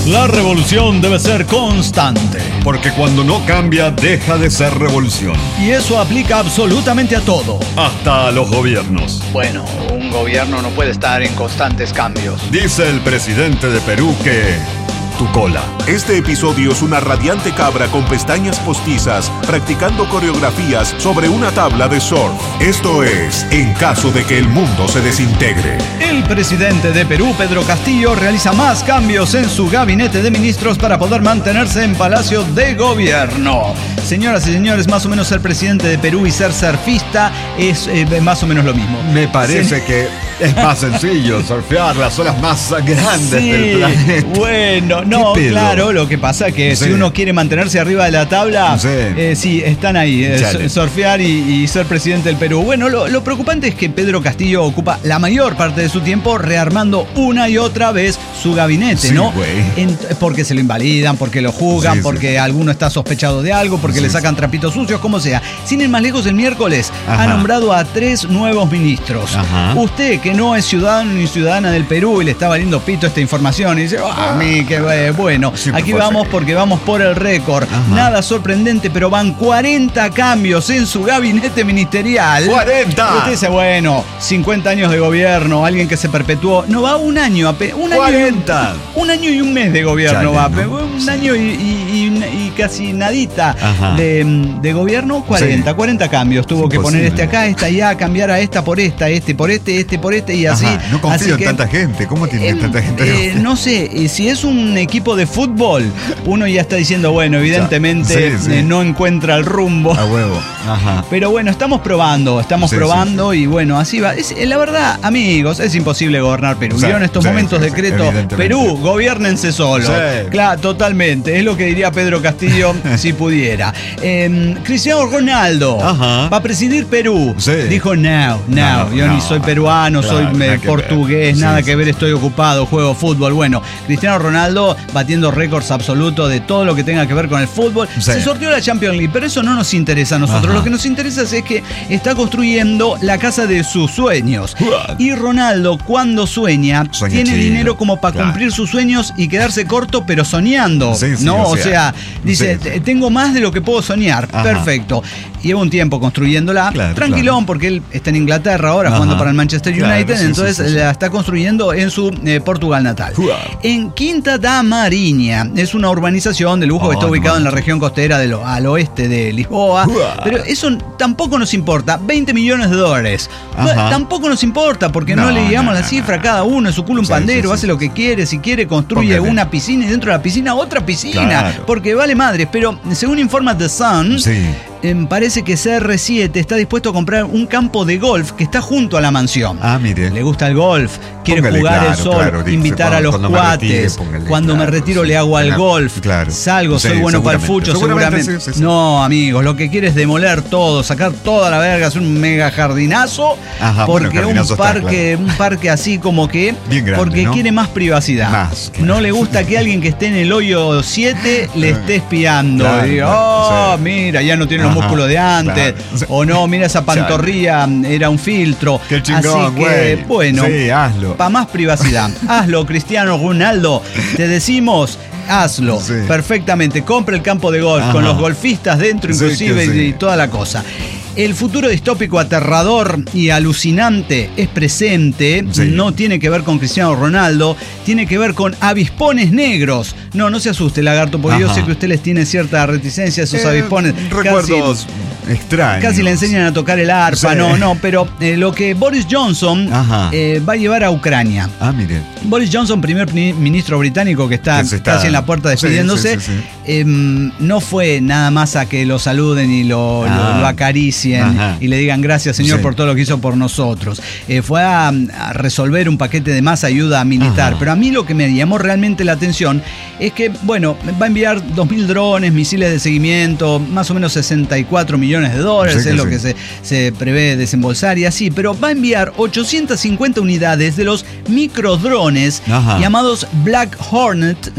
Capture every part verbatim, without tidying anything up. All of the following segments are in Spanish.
La revolución debe ser constante. Porque cuando no cambia, deja de ser revolución. Y eso aplica absolutamente a todo. Hasta a los gobiernos. Bueno, un gobierno no puede estar en constantes cambios. Dice el presidente de Perú que... tu cola. Este episodio es una radiante cabra con pestañas postizas practicando coreografías sobre una tabla de surf. Esto es En caso de que el mundo se desintegre. El presidente de Perú, Pedro Castillo, realiza más cambios en su gabinete de ministros para poder mantenerse en Palacio de Gobierno. Señoras y señores, más o menos ser presidente de Perú y ser surfista es eh, más o menos lo mismo. Me parece sí. que es más sencillo surfear las olas más grandes sí, del planeta. Bueno, no, claro, lo que pasa es que sí. si uno quiere mantenerse arriba de la tabla, sí, eh, sí están ahí, eh, surfear y, y ser presidente del Perú. Bueno, lo, lo preocupante es que Pedro Castillo ocupa la mayor parte de su tiempo rearmando una y otra vez su gabinete, sí, ¿no? En, porque se lo invalidan, porque lo juzgan, sí, porque sí. alguno está sospechado de algo, porque sí. le sacan trapitos sucios, como sea. Sin ir más lejos, el miércoles Ajá. ha nombrado a tres nuevos ministros. Ajá. Usted, que no es ciudadano ni ciudadana del Perú y le está valiendo pito esta información y dice, oh, a mí que bueno, Siempre aquí vamos porque vamos por el récord. Ajá. Nada sorprendente, pero van cuarenta cambios en su gabinete ministerial. ¡cuarenta! Usted dice, bueno, cincuenta años de gobierno, alguien que se perpetuó. No, va un año, un cuarenta. año, un, un año y un mes de gobierno. Chale, va, ¿no? un sí. año y, y, y, y casi nadita de, de gobierno, cuarenta, sí. cuarenta cambios. Tuvo que poner este acá, esta allá, cambiar a esta por esta, este por este, este por este y así. Ajá. No confío así en que, tanta gente. ¿Cómo tiene eh, tanta gente? Eh, no sé, si es un equipo de fútbol, uno ya está diciendo, bueno, evidentemente sí, sí. Eh, no encuentra el rumbo. A huevo. Ajá. Pero bueno, estamos probando, estamos sí, probando sí, sí. y bueno, así va. Es, la verdad, amigos, es imposible gobernar Perú. Yo en estos sí, momentos sí, decreto, sí, Perú, gobiernense solos. Sí. Claro, totalmente. Es lo que diría Pedro Castillo si pudiera. Eh, Cristiano Ronaldo Ajá. va a presidir Perú. Sí. Dijo, no, no, no yo no, ni soy peruano, claro, soy me, portugués, nada sí, que ver, estoy ocupado, juego fútbol. Bueno, Cristiano Ronaldo batiendo récords absolutos de todo lo que tenga que ver con el fútbol. Sí. Se sorteó la Champions League, pero eso no nos interesa a nosotros. Ajá. Lo que nos interesa es que está construyendo la casa de sus sueños. What? Y Ronaldo, cuando sueña, Sueña tiene chido. dinero como para claro. cumplir sus sueños y quedarse corto, pero soñando. Sí, sí, ¿no? O sea, o sea dice, sí, sí. tengo más de lo que puedo soñar. Ajá. Perfecto. Lleva un tiempo construyéndola. Claro, tranquilón, claro. porque él está en Inglaterra ahora Ajá. jugando para el Manchester United, claro, sí, entonces sí, sí, sí. la está construyendo en su eh, Portugal natal. Wow. En Quinta da Marinha, es una urbanización de lujo oh, que está ubicado no, en la región costera de lo, al oeste de Lisboa, wow. pero eso tampoco nos importa. veinte millones de dólares. Ajá. Tampoco nos importa porque no, no le digamos no, la cifra a cada uno, en su culo un sí, pandero, sí, sí, hace sí. lo que quiere, si quiere construye Póngale. una piscina y dentro de la piscina otra piscina, claro. porque vale madres, pero según informa The Sun, sí. Eh, parece que C R siete está dispuesto a comprar un campo de golf que está junto a la mansión. Ah, mire. Le gusta el golf, quiere póngale, jugar claro, el sol, claro, invitar dice, a los cuates. Me retire, cuando claro, me retiro sí, le hago al claro, golf, claro. salgo, sí, soy bueno para el fucho, seguramente. seguramente. Sí, sí, sí. No, amigos, lo que quiere es demoler todo, sacar toda la verga, hacer un mega jardinazo. Ajá, porque bueno, jardinazo un parque, está, claro. un parque así como que, Bien grande, porque ¿no? quiere más privacidad. Más, claro. No le gusta que alguien que esté en el hoyo siete le esté espiando. Claro, y diga, oh, sí. mira, ya no tiene los músculos de antes, claro. o no, mira esa pantorrilla, era un filtro. Qué chingón, así que, güey. bueno, sí, hazlo. Para más privacidad, hazlo, Cristiano Ronaldo. Te decimos, hazlo sí. perfectamente. Compra el campo de golf Ajá. con los golfistas dentro, inclusive, sí, sí. y toda la cosa. El futuro distópico aterrador y alucinante es presente, sí. no tiene que ver con Cristiano Ronaldo, tiene que ver con avispones negros. No, no se asuste, lagarto, porque Ajá. yo sé que usted les tiene cierta reticencia a esos eh, avispones. Recuerdos casi, extraños. Casi le enseñan a tocar el arpa, sí. no, no, pero eh, lo que Boris Johnson eh, va a llevar a Ucrania. Ah, mire. Boris Johnson, primer ministro británico que está, que está casi en la puerta despidiéndose, sí, sí, sí, sí. Eh, no fue nada más a que lo saluden y lo, ah. lo, lo acaricien. Ajá. y le digan gracias, señor, sí. por todo lo que hizo por nosotros. Eh, fue a, a resolver un paquete de más ayuda militar. Ajá. Pero a mí lo que me llamó realmente la atención es que, bueno, va a enviar dos mil drones, misiles de seguimiento, más o menos sesenta y cuatro millones de dólares, sí, es lo sí. que se, se prevé desembolsar y así, pero va a enviar ochocientas cincuenta unidades de los microdrones Ajá. llamados Black Hornet,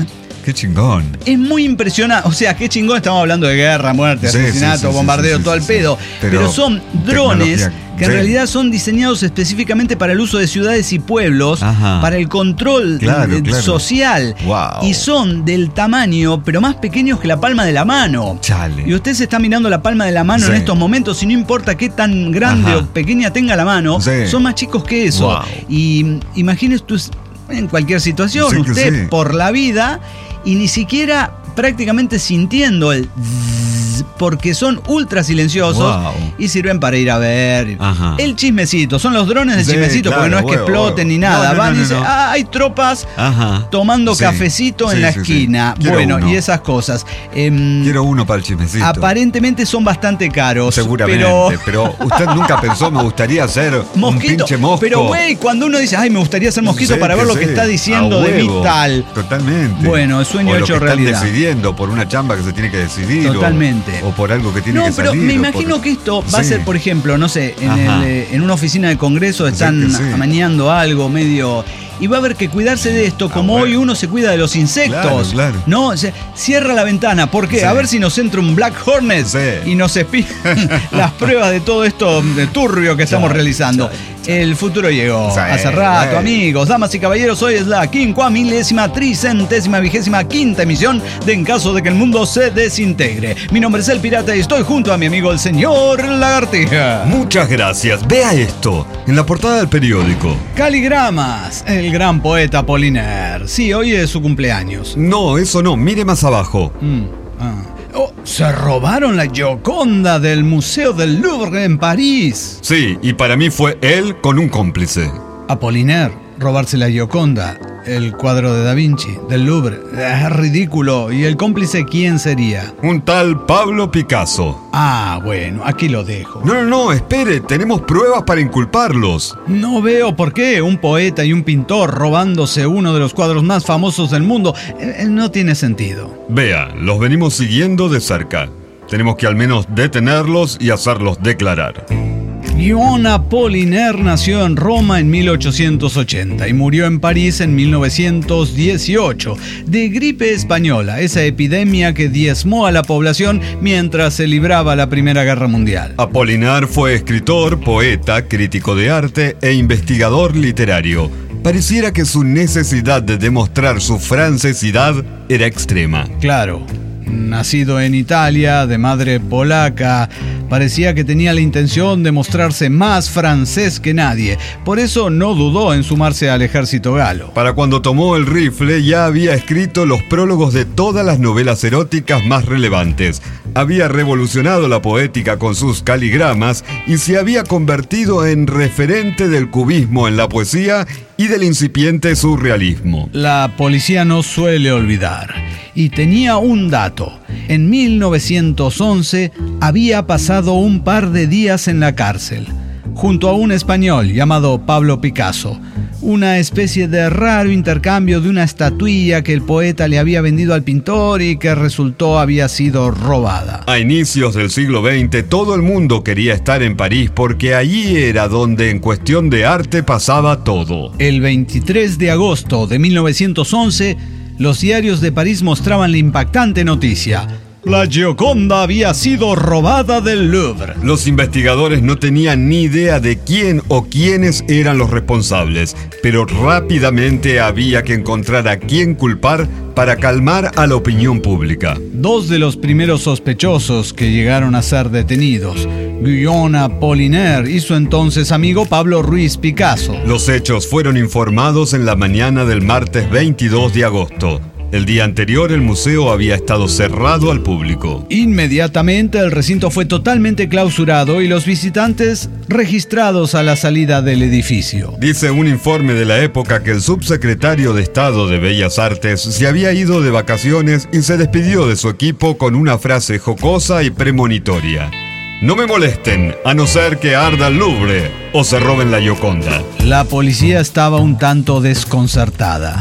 Qué chingón. Es muy impresionante. O sea, qué chingón, estamos hablando de guerra, muerte, sí, asesinato, sí, sí, bombardeo, sí, sí, todo sí, el pedo. Sí. Pero, Pero son drones que en sí. realidad son diseñados específicamente para el uso de ciudades y pueblos, Ajá. para el control claro, eh, claro. social. Wow. Y son del tamaño, pero más pequeños que la palma de la mano. Chale. Y usted se está mirando la palma de la mano sí. en estos momentos, y no importa qué tan grande Ajá. o pequeña tenga la mano, sí. son más chicos que eso. Wow. Y imagínese tú en cualquier situación, sí, usted sí. por la vida y ni siquiera prácticamente sintiendo el zzz, porque son ultra silenciosos wow. y sirven para ir a ver Ajá. el chismecito. Son los drones de sí, chismecito, claro, porque no es que huevo, exploten huevo. ni nada. No, no, Van no, no, y dicen, no. ah, hay tropas Ajá. tomando sí, cafecito sí, en la sí, esquina. Sí. Bueno, uno. y esas cosas. Eh, Quiero uno para el chismecito. Aparentemente son bastante caros. Seguramente, pero, pero usted nunca pensó, me gustaría ser mosquito, un pinche mosco. Pero güey, cuando uno dice, ay, me gustaría ser mosquito sí, para ver lo que sí. está diciendo de mí tal. Totalmente. Bueno, es sueño o hecho lo que realidad. Están decidiendo por una chamba que se tiene que decidir. Totalmente. O, o por algo que tiene no, que salir. No, pero me imagino por... que esto va sí. a ser, por ejemplo, no sé, en, el, en una oficina de congreso están sí, sí. amañando algo medio... Y va a haber que cuidarse de esto, como ah, bueno. hoy uno se cuida de los insectos. Claro, claro. ¿No? O sea, cierra la ventana. ¿Por qué? Sí. A ver si nos entra un Black Hornet sí. y nos espían las pruebas de todo esto de turbio que estamos chau, realizando. Chau, chau. El futuro llegó sí, hace rato, sí. amigos, damas y caballeros. Hoy es la quincuamilésima, tricentésima, vigésima quinta emisión de En Caso de que el Mundo se Desintegre. Mi nombre es El Pirata y estoy junto a mi amigo el señor Lagartija. Muchas gracias. Vea esto, en la portada del periódico. Caligramas, el gran poeta Apollinaire. Sí, hoy es su cumpleaños. No, eso no, mire más abajo. Mm, ah. Oh, se robaron la Gioconda del Museo del Louvre en París. Sí, y para mí fue él con un cómplice. Apollinaire, robarse la Gioconda, el cuadro de Da Vinci, del Louvre. Es ridículo. ¿Y el cómplice quién sería? Un tal Pablo Picasso. Ah, bueno, aquí lo dejo. No, no, no, espere, tenemos pruebas para inculparlos. No veo por qué un poeta y un pintor robándose uno de los cuadros más famosos del mundo. Eh, no tiene sentido. Vea, los venimos siguiendo de cerca. Tenemos que al menos detenerlos y hacerlos declarar. Guillaume Apollinaire nació en Roma en mil ochocientos ochenta y murió en París en mil novecientos dieciocho de gripe española, esa epidemia que diezmó a la población mientras se libraba la Primera Guerra Mundial. Apollinaire fue escritor, poeta, crítico de arte e investigador literario. Pareciera que su necesidad de demostrar su francesidad era extrema. Claro. Nacido en Italia, de madre polaca, parecía que tenía la intención de mostrarse más francés que nadie. Por eso no dudó en sumarse al ejército galo. Para cuando tomó el rifle ya había escrito los prólogos de todas las novelas eróticas más relevantes. Había revolucionado la poética con sus caligramas y se había convertido en referente del cubismo en la poesía y del incipiente surrealismo. La policía no suele olvidar. Y tenía un dato. En mil novecientos once había pasado un par de días en la cárcel, junto a un español llamado Pablo Picasso. Una especie de raro intercambio de una estatuilla que el poeta le había vendido al pintor y que resultó había sido robada. A inicios del siglo veinte, todo el mundo quería estar en París porque allí era donde en cuestión de arte pasaba todo. El veintitrés de agosto de mil novecientos once, los diarios de París mostraban la impactante noticia. La Gioconda había sido robada del Louvre. Los investigadores no tenían ni idea de quién o quiénes eran los responsables, pero rápidamente había que encontrar a quién culpar para calmar a la opinión pública. Dos de los primeros sospechosos que llegaron a ser detenidos, Guillaume Apollinaire y su entonces amigo Pablo Ruiz Picasso. Los hechos fueron informados en la mañana del martes veintidós de agosto. El día anterior el museo había estado cerrado al público. Inmediatamente el recinto fue totalmente clausurado y los visitantes registrados a la salida del edificio. Dice un informe de la época que el subsecretario de Estado de Bellas Artes se había ido de vacaciones y se despidió de su equipo con una frase jocosa y premonitoria. No me molesten, a no ser que arda el Louvre o se roben la Gioconda. La policía estaba un tanto desconcertada.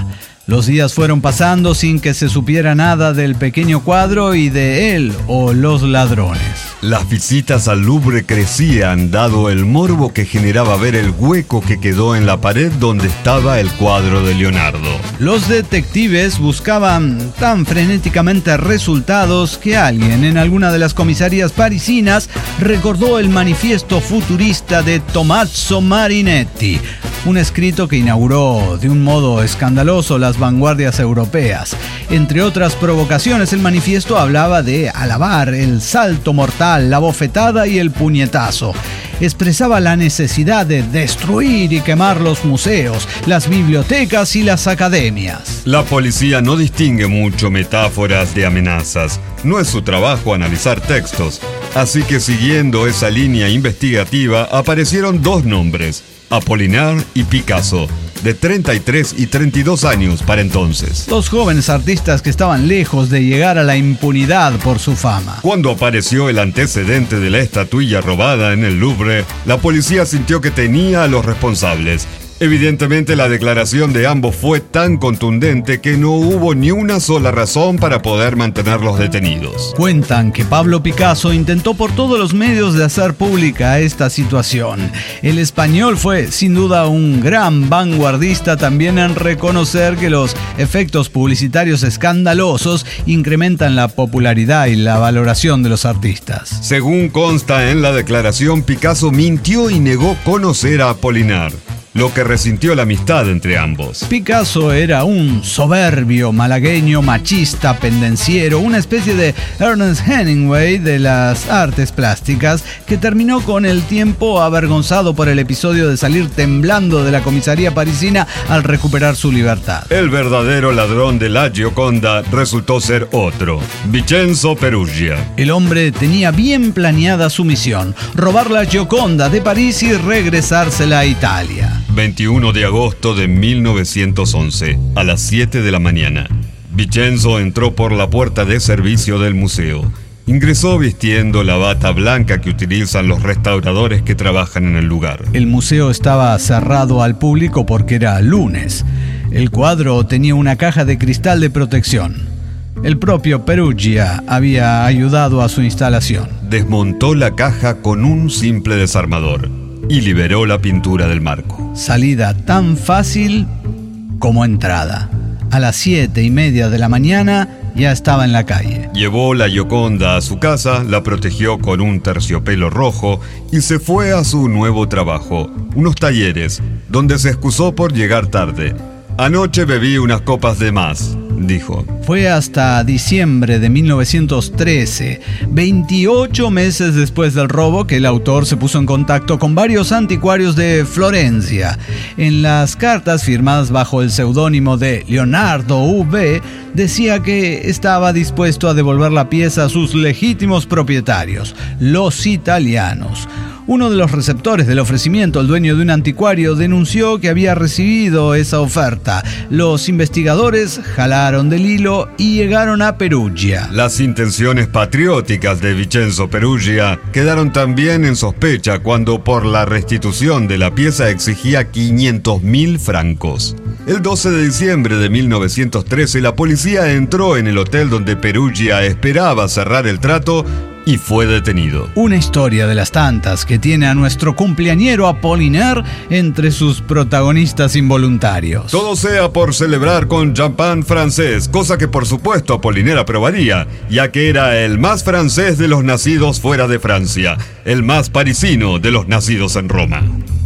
Los días fueron pasando sin que se supiera nada del pequeño cuadro y de él o los ladrones. Las visitas al Louvre crecían, dado el morbo que generaba ver el hueco que quedó en la pared donde estaba el cuadro de Leonardo. Los detectives buscaban tan frenéticamente resultados que alguien en alguna de las comisarías parisinas recordó el manifiesto futurista de Tommaso Marinetti, un escrito que inauguró de un modo escandaloso las vanguardias europeas. Entre otras provocaciones, el manifiesto hablaba de alabar el salto mortal, la bofetada y el puñetazo. Expresaba la necesidad de destruir y quemar los museos, las bibliotecas y las academias. La policía no distingue mucho metáforas de amenazas. No es su trabajo analizar textos. Así que siguiendo esa línea investigativa aparecieron dos nombres: Apollinaire y Picasso, de treinta y tres y treinta y dos años para entonces. Dos jóvenes artistas que estaban lejos de llegar a la impunidad por su fama. Cuando apareció el antecedente de la estatuilla robada en el Louvre, la policía sintió que tenía a los responsables. Evidentemente, la declaración de ambos fue tan contundente que no hubo ni una sola razón para poder mantenerlos detenidos. Cuentan que Pablo Picasso intentó por todos los medios de hacer pública esta situación. El español fue, sin duda, un gran vanguardista también en reconocer que los efectos publicitarios escandalosos incrementan la popularidad y la valoración de los artistas. Según consta en la declaración, Picasso mintió y negó conocer a Apollinaire, lo que resintió la amistad entre ambos. Picasso era un soberbio malagueño, machista, pendenciero, una especie de Ernest Hemingway de las artes plásticas, que terminó con el tiempo avergonzado por el episodio de salir temblando de la comisaría parisina al recuperar su libertad. El verdadero ladrón de la Gioconda resultó ser otro, Vincenzo Peruggia. El hombre tenía bien planeada su misión: robar la Gioconda de París y regresársela a Italia. veintiuno de agosto de mil novecientos once, a las siete de la mañana. Vincenzo entró por la puerta de servicio del museo. Ingresó vistiendo la bata blanca que utilizan los restauradores que trabajan en el lugar. El museo estaba cerrado al público porque era lunes. El cuadro tenía una caja de cristal de protección. El propio Peruggia había ayudado a su instalación. Desmontó la caja con un simple desarmador y liberó la pintura del marco. Salida tan fácil como entrada. A las siete y media de la mañana ya estaba en la calle. Llevó la Gioconda a su casa, la protegió con un terciopelo rojo y se fue a su nuevo trabajo, unos talleres, donde se excusó por llegar tarde. Anoche bebí unas copas de más, dijo. Fue hasta diciembre de mil novecientos trece, veintiocho meses después del robo, que el autor se puso en contacto con varios anticuarios de Florencia. En las cartas firmadas bajo el seudónimo de Leonardo V, decía que estaba dispuesto a devolver la pieza a sus legítimos propietarios, los italianos. Uno de los receptores del ofrecimiento, el dueño de un anticuario, denunció que había recibido esa oferta. Los investigadores jalaron del hilo y llegaron a Peruggia. Las intenciones patrióticas de Vincenzo Peruggia quedaron también en sospecha cuando por la restitución de la pieza exigía quinientos mil francos. El doce de diciembre de mil novecientos trece, la policía entró en el hotel donde Peruggia esperaba cerrar el trato y fue detenido. Una historia de las tantas que tiene a nuestro cumpleañero Apollinaire entre sus protagonistas involuntarios. Todo sea por celebrar con champán francés, cosa que por supuesto Apollinaire aprobaría, ya que era el más francés de los nacidos fuera de Francia, el más parisino de los nacidos en Roma.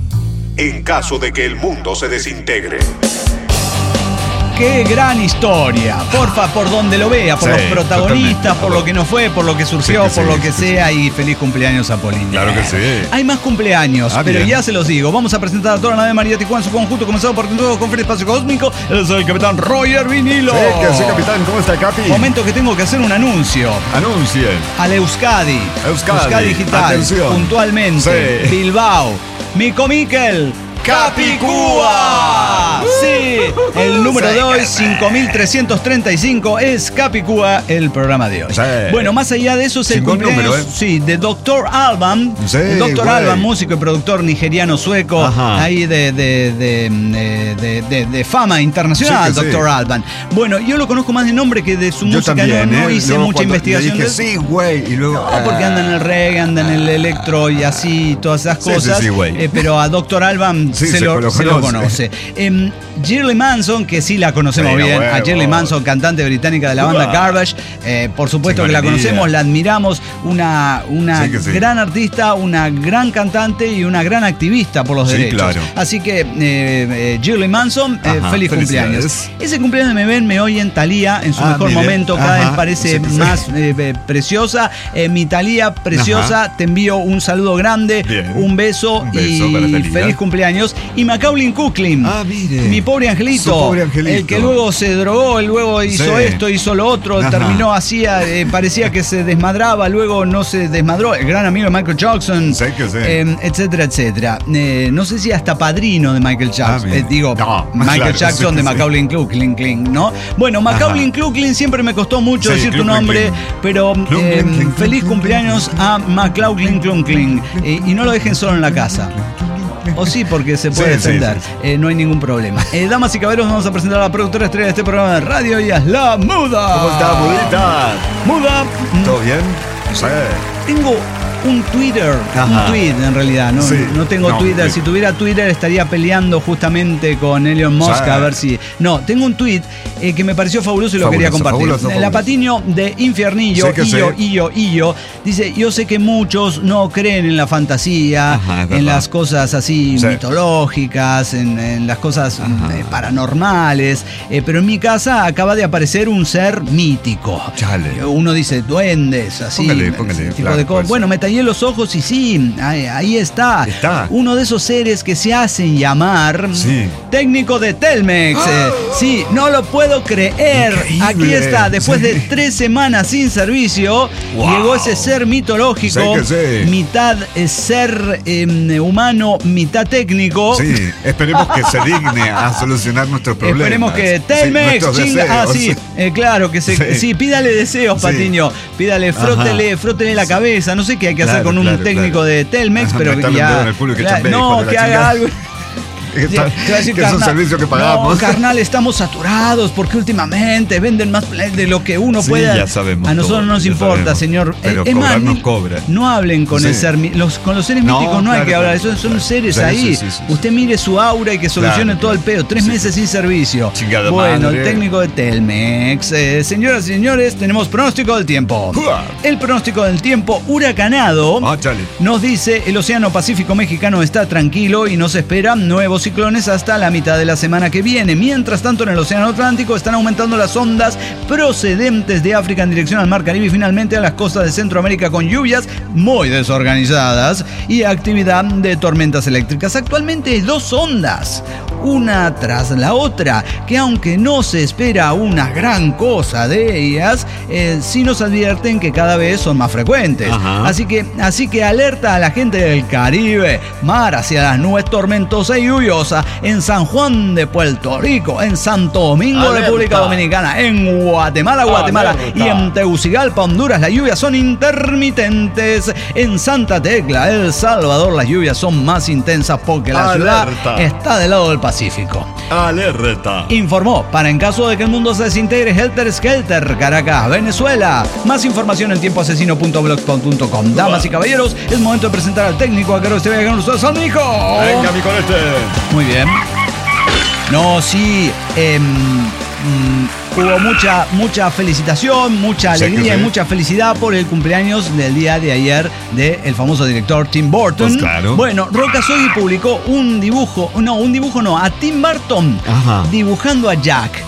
En caso de que el mundo se desintegre. ¡Qué gran historia! Porfa, por donde lo vea, por sí, los protagonistas, por lo que no fue, por lo que surgió, sí, que por sí, lo que sí, sea, sí. Y feliz cumpleaños a Apollinaire. Claro que sí. Hay más cumpleaños, ah, pero bien. Ya se los digo. Vamos a presentar a toda la nave María Tijuana, su conjunto, comenzado por todo con Fred Espacio Cósmico. Yo soy el capitán Roger Vinilo. Sí, que sí, capitán. ¿Cómo está, Capi? Momento que tengo que hacer un anuncio. Anuncien. Al Euskadi. Euskadi. Euskadi Digital. Atención. Puntualmente. Sí. Bilbao. Mico Miquel. Capicúa. Sí. el número de hoy, cinco mil trescientos treinta y cinco, es Capicúa, el programa de hoy. Sí. Bueno, más allá de eso es el cumpleaños número, ¿eh? Sí, de doctor Alban. Sí, el doctor Alban, músico y productor nigeriano-sueco, ahí de, de, de, de, de, de fama internacional, sí doctor Sí. Alban. Bueno, yo lo conozco más de nombre que de su yo música, también, no, no hice luego mucha investigación. Dije, sí, güey, y luego... No, porque anda en el reggae, anda en el electro y así, todas esas cosas. Sí, sí, sí, eh, pero a doctor Alban sí, se, se, lo, lo se lo conoce. Eh, Shirley Manson, que sí la conocemos bueno, bien, bueno, a Shirley Manson, cantante británica de la banda Garbage, eh, por supuesto que la conocemos, la admiramos, una, una sí sí. gran artista, una gran cantante y una gran activista por los sí, derechos. Claro. Así que, eh, eh, Shirley Manson, eh, Ajá, feliz cumpleaños. Ese cumpleaños me ven, me oyen Thalía en su ah, mejor mire. momento, cada Ajá, vez parece sí, más eh, eh, preciosa. Eh, mi Thalía, preciosa, Ajá. te envío un saludo grande, bien. un beso, un beso y feliz cumpleaños. Y Macaulay Culkin, ah, mire. mi pobre angelito, pobre angelito, el que luego se drogó, luego hizo sí. esto, hizo lo otro, Ajá. terminó así, eh, parecía que se desmadraba, luego no se desmadró, el gran amigo de Michael Jackson, sí que sí. Eh, etcétera, etcétera. Eh, no sé si hasta padrino de Michael Jackson, ah, eh, digo, no, Michael claro, Jackson sí de Macaulay sí. Culkin, ¿no? Bueno, Macaulay Culkin siempre me costó mucho sí, decir Klum, tu nombre, Klum, pero Klum, eh, Klum, Klum, feliz Klum, cumpleaños Klum, a Macaulay Culkin, eh, y no lo dejen solo en la casa. O sí, porque se puede sí, defender. Sí, sí. Eh, no hay ningún problema. Eh, damas y caballeros, vamos a presentar a la productora estrella de este programa de radio y es la Muda. ¿Cómo está, Mudita? Muda. ¿Todo bien? Sí. Tengo un Twitter, Ajá. un tweet en realidad, no, sí. no tengo no, Twitter. Sí. Si tuviera Twitter estaría peleando justamente con Elon Musk sí. a ver si... No, tengo un tweet eh, que me pareció fabuloso y fabuloso, lo quería compartir. Fabuloso, fabuloso. La Patiño de Infiernillo, sí Illo, Illo, Illo, dice, yo sé que muchos no creen en la fantasía, Ajá, en las cosas así sí. mitológicas, en, en las cosas eh, paranormales, eh, pero en mi casa acaba de aparecer un ser mítico. Chale. Uno dice duendes, así. Póngale, póngale, tipo claro, de pues. Bueno, me tallé los ojos y sí, ahí, ahí está. está. Uno de esos seres que se hacen llamar sí. técnico de Telmex. ¡Oh! Eh, sí, no lo puedo creer. Increíble. Aquí está, después sí. de tres semanas sin servicio, wow. llegó ese ser mitológico, sí sí. mitad eh, ser eh, humano, mitad técnico. Sí, esperemos que se digne a solucionar nuestros problemas. Esperemos que Telmex, sí, chinga, ah, sí, eh, claro, que se, sí. sí, pídale deseos, sí. Patiño, pídale, frótele, frótele la cabeza, no sé qué hay que hacer. Claro, con un claro, técnico claro. de Telmex, Ajá, pero que ya... Que claro, no, que haga chingada. algo... Que, está, decir, que carnal, es un servicio que pagamos. No, carnal, estamos saturados porque últimamente venden más de lo que uno sí, pueda. Ya sabemos. A nosotros no nos importa, sabemos. señor. Pero es más, nos cobra. No hablen con sí. el ser, los, con los seres no, míticos no claro, hay que hablar. Son, son claro. seres sí, ahí. Sí, sí, sí, Usted mire su aura y que solucione claro, todo el pedo. Tres sí. meses sin servicio. Chingada bueno, madre. El técnico de Telmex. Eh, señoras y señores, tenemos pronóstico del tiempo. ¡Uah! El pronóstico del tiempo huracanado ah, nos dice el Océano Pacífico mexicano está tranquilo y nos esperan nuevos ciclones hasta la mitad de la semana que viene. Mientras tanto, en el Océano Atlántico están aumentando las ondas procedentes de África en dirección al Mar Caribe y finalmente a las costas de Centroamérica con lluvias muy desorganizadas y actividad de tormentas eléctricas. Actualmente hay dos ondas, una tras la otra, que aunque no se espera una gran cosa de ellas, eh, sí nos advierten que cada vez son más frecuentes. Ajá. Así que, así que alerta a la gente del Caribe, mar hacia las nubes tormentosas y lluviosas en San Juan de Puerto Rico, en Santo Domingo, Alerta. República Dominicana, en Guatemala, Guatemala Alerta. y en Tegucigalpa, Honduras, las lluvias son intermitentes. En Santa Tecla, El Salvador, las lluvias son más intensas porque la Alerta. ciudad está del lado del Pacífico. Alerta. Informó, para en caso de que el mundo se desintegre, Helter Skelter, Caracas, Venezuela. Más información en tiempo asesino punto blogspot punto com. Damas y caballeros, es momento de presentar al técnico a que ahora se vaya con ustedes, al hijo. Venga, mi colete. Muy bien. No, sí, eh, mm, hubo mucha, mucha felicitación, mucha alegría sí, sí. y mucha felicidad por el cumpleaños del día de ayer del famoso director Tim Burton. Pues claro. Bueno, Roca Sogui publicó un dibujo, no, un dibujo no, a Tim Burton Ajá. dibujando a Jack.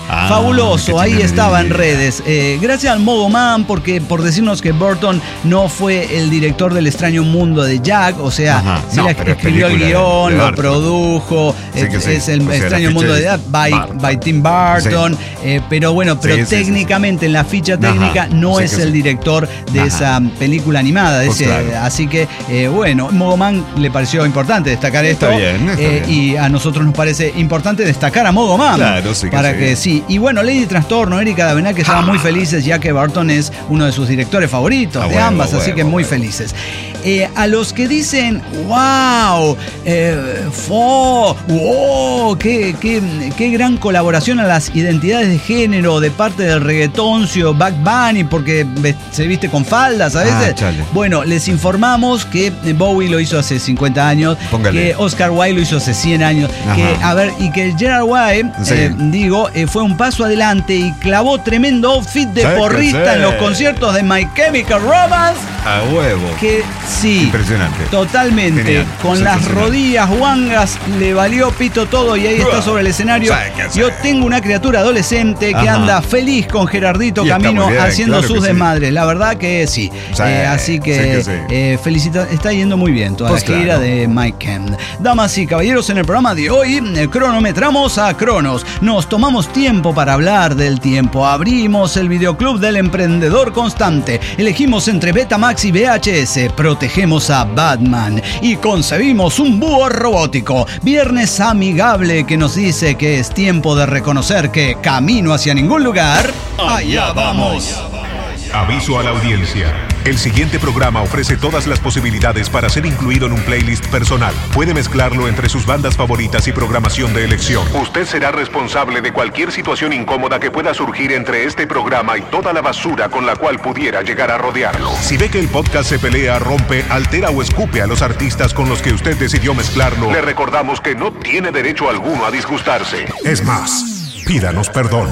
Ah, fabuloso, ahí estaba en redes. Eh, gracias al Mogoman porque, por decirnos que Burton no fue el director del Extraño Mundo de Jack, o sea, Ajá. sí No, la escribió el guión, lo produjo, sí, es, sí. es el O sea, Extraño Mundo de Jack by, by Tim Burton, sí. eh, pero bueno, pero sí, técnicamente sí, sí. en la ficha técnica Ajá. no sí, es el sí. director de Ajá. esa película animada, de pues ese, claro. así que eh, bueno, Mogoman le pareció importante destacar esto. Está bien, está eh, bien. Y a nosotros nos parece importante destacar a Mogoman. Claro, sí que para sí. que sí. Y bueno, Lady Trastorno, Erika Davená, que estaban muy felices ya que Burton es uno de sus directores favoritos ah, de bueno, ambas, bueno, así que muy bueno. felices. Eh, a los que dicen, wow, eh, fo, wow, qué, qué, qué gran colaboración a las identidades de género de parte del reggaetoncio, Bad Bunny, porque se viste con faldas a veces. Ah, bueno, les informamos que Bowie lo hizo hace cincuenta años, Póngale. que Oscar Wilde lo hizo hace cien años, que, a ver, y que Gerard Way, sí. eh, digo, eh, fue un paso adelante y clavó tremendo outfit de porrista en los conciertos de My Chemical Romance. A huevo. Que sí. Impresionante. Totalmente. Genial. Con las rodillas guangas le valió pito todo y ahí está sobre el escenario. Yo tengo una criatura adolescente que Ajá. anda feliz con Gerardito y Camino bien, haciendo claro sus desmadres. Sí. La verdad que sí. sí eh, así que, que sí. eh, felicita, está yendo muy bien toda pues la gira claro. de Mike Kemp. Damas y caballeros, en el programa de hoy eh, cronometramos a Cronos. Nos tomamos tiempo para hablar del tiempo. Abrimos el videoclub del emprendedor constante. Elegimos entre Betamax y V H S. Protegemos a Batman y concebimos un búho robótico. Viernes amigable que nos dice que es tiempo de reconocer que camino hacia ningún lugar. Allá vamos. Aviso a la audiencia. El siguiente programa ofrece todas las posibilidades para ser incluido en un playlist personal. Puede mezclarlo entre sus bandas favoritas y programación de elección. Usted será responsable de cualquier situación incómoda que pueda surgir entre este programa y toda la basura con la cual pudiera llegar a rodearlo. Si ve que el podcast se pelea, rompe, altera o escupe a los artistas con los que usted decidió mezclarlo, le recordamos que no tiene derecho alguno a disgustarse. Es más, pídanos perdón.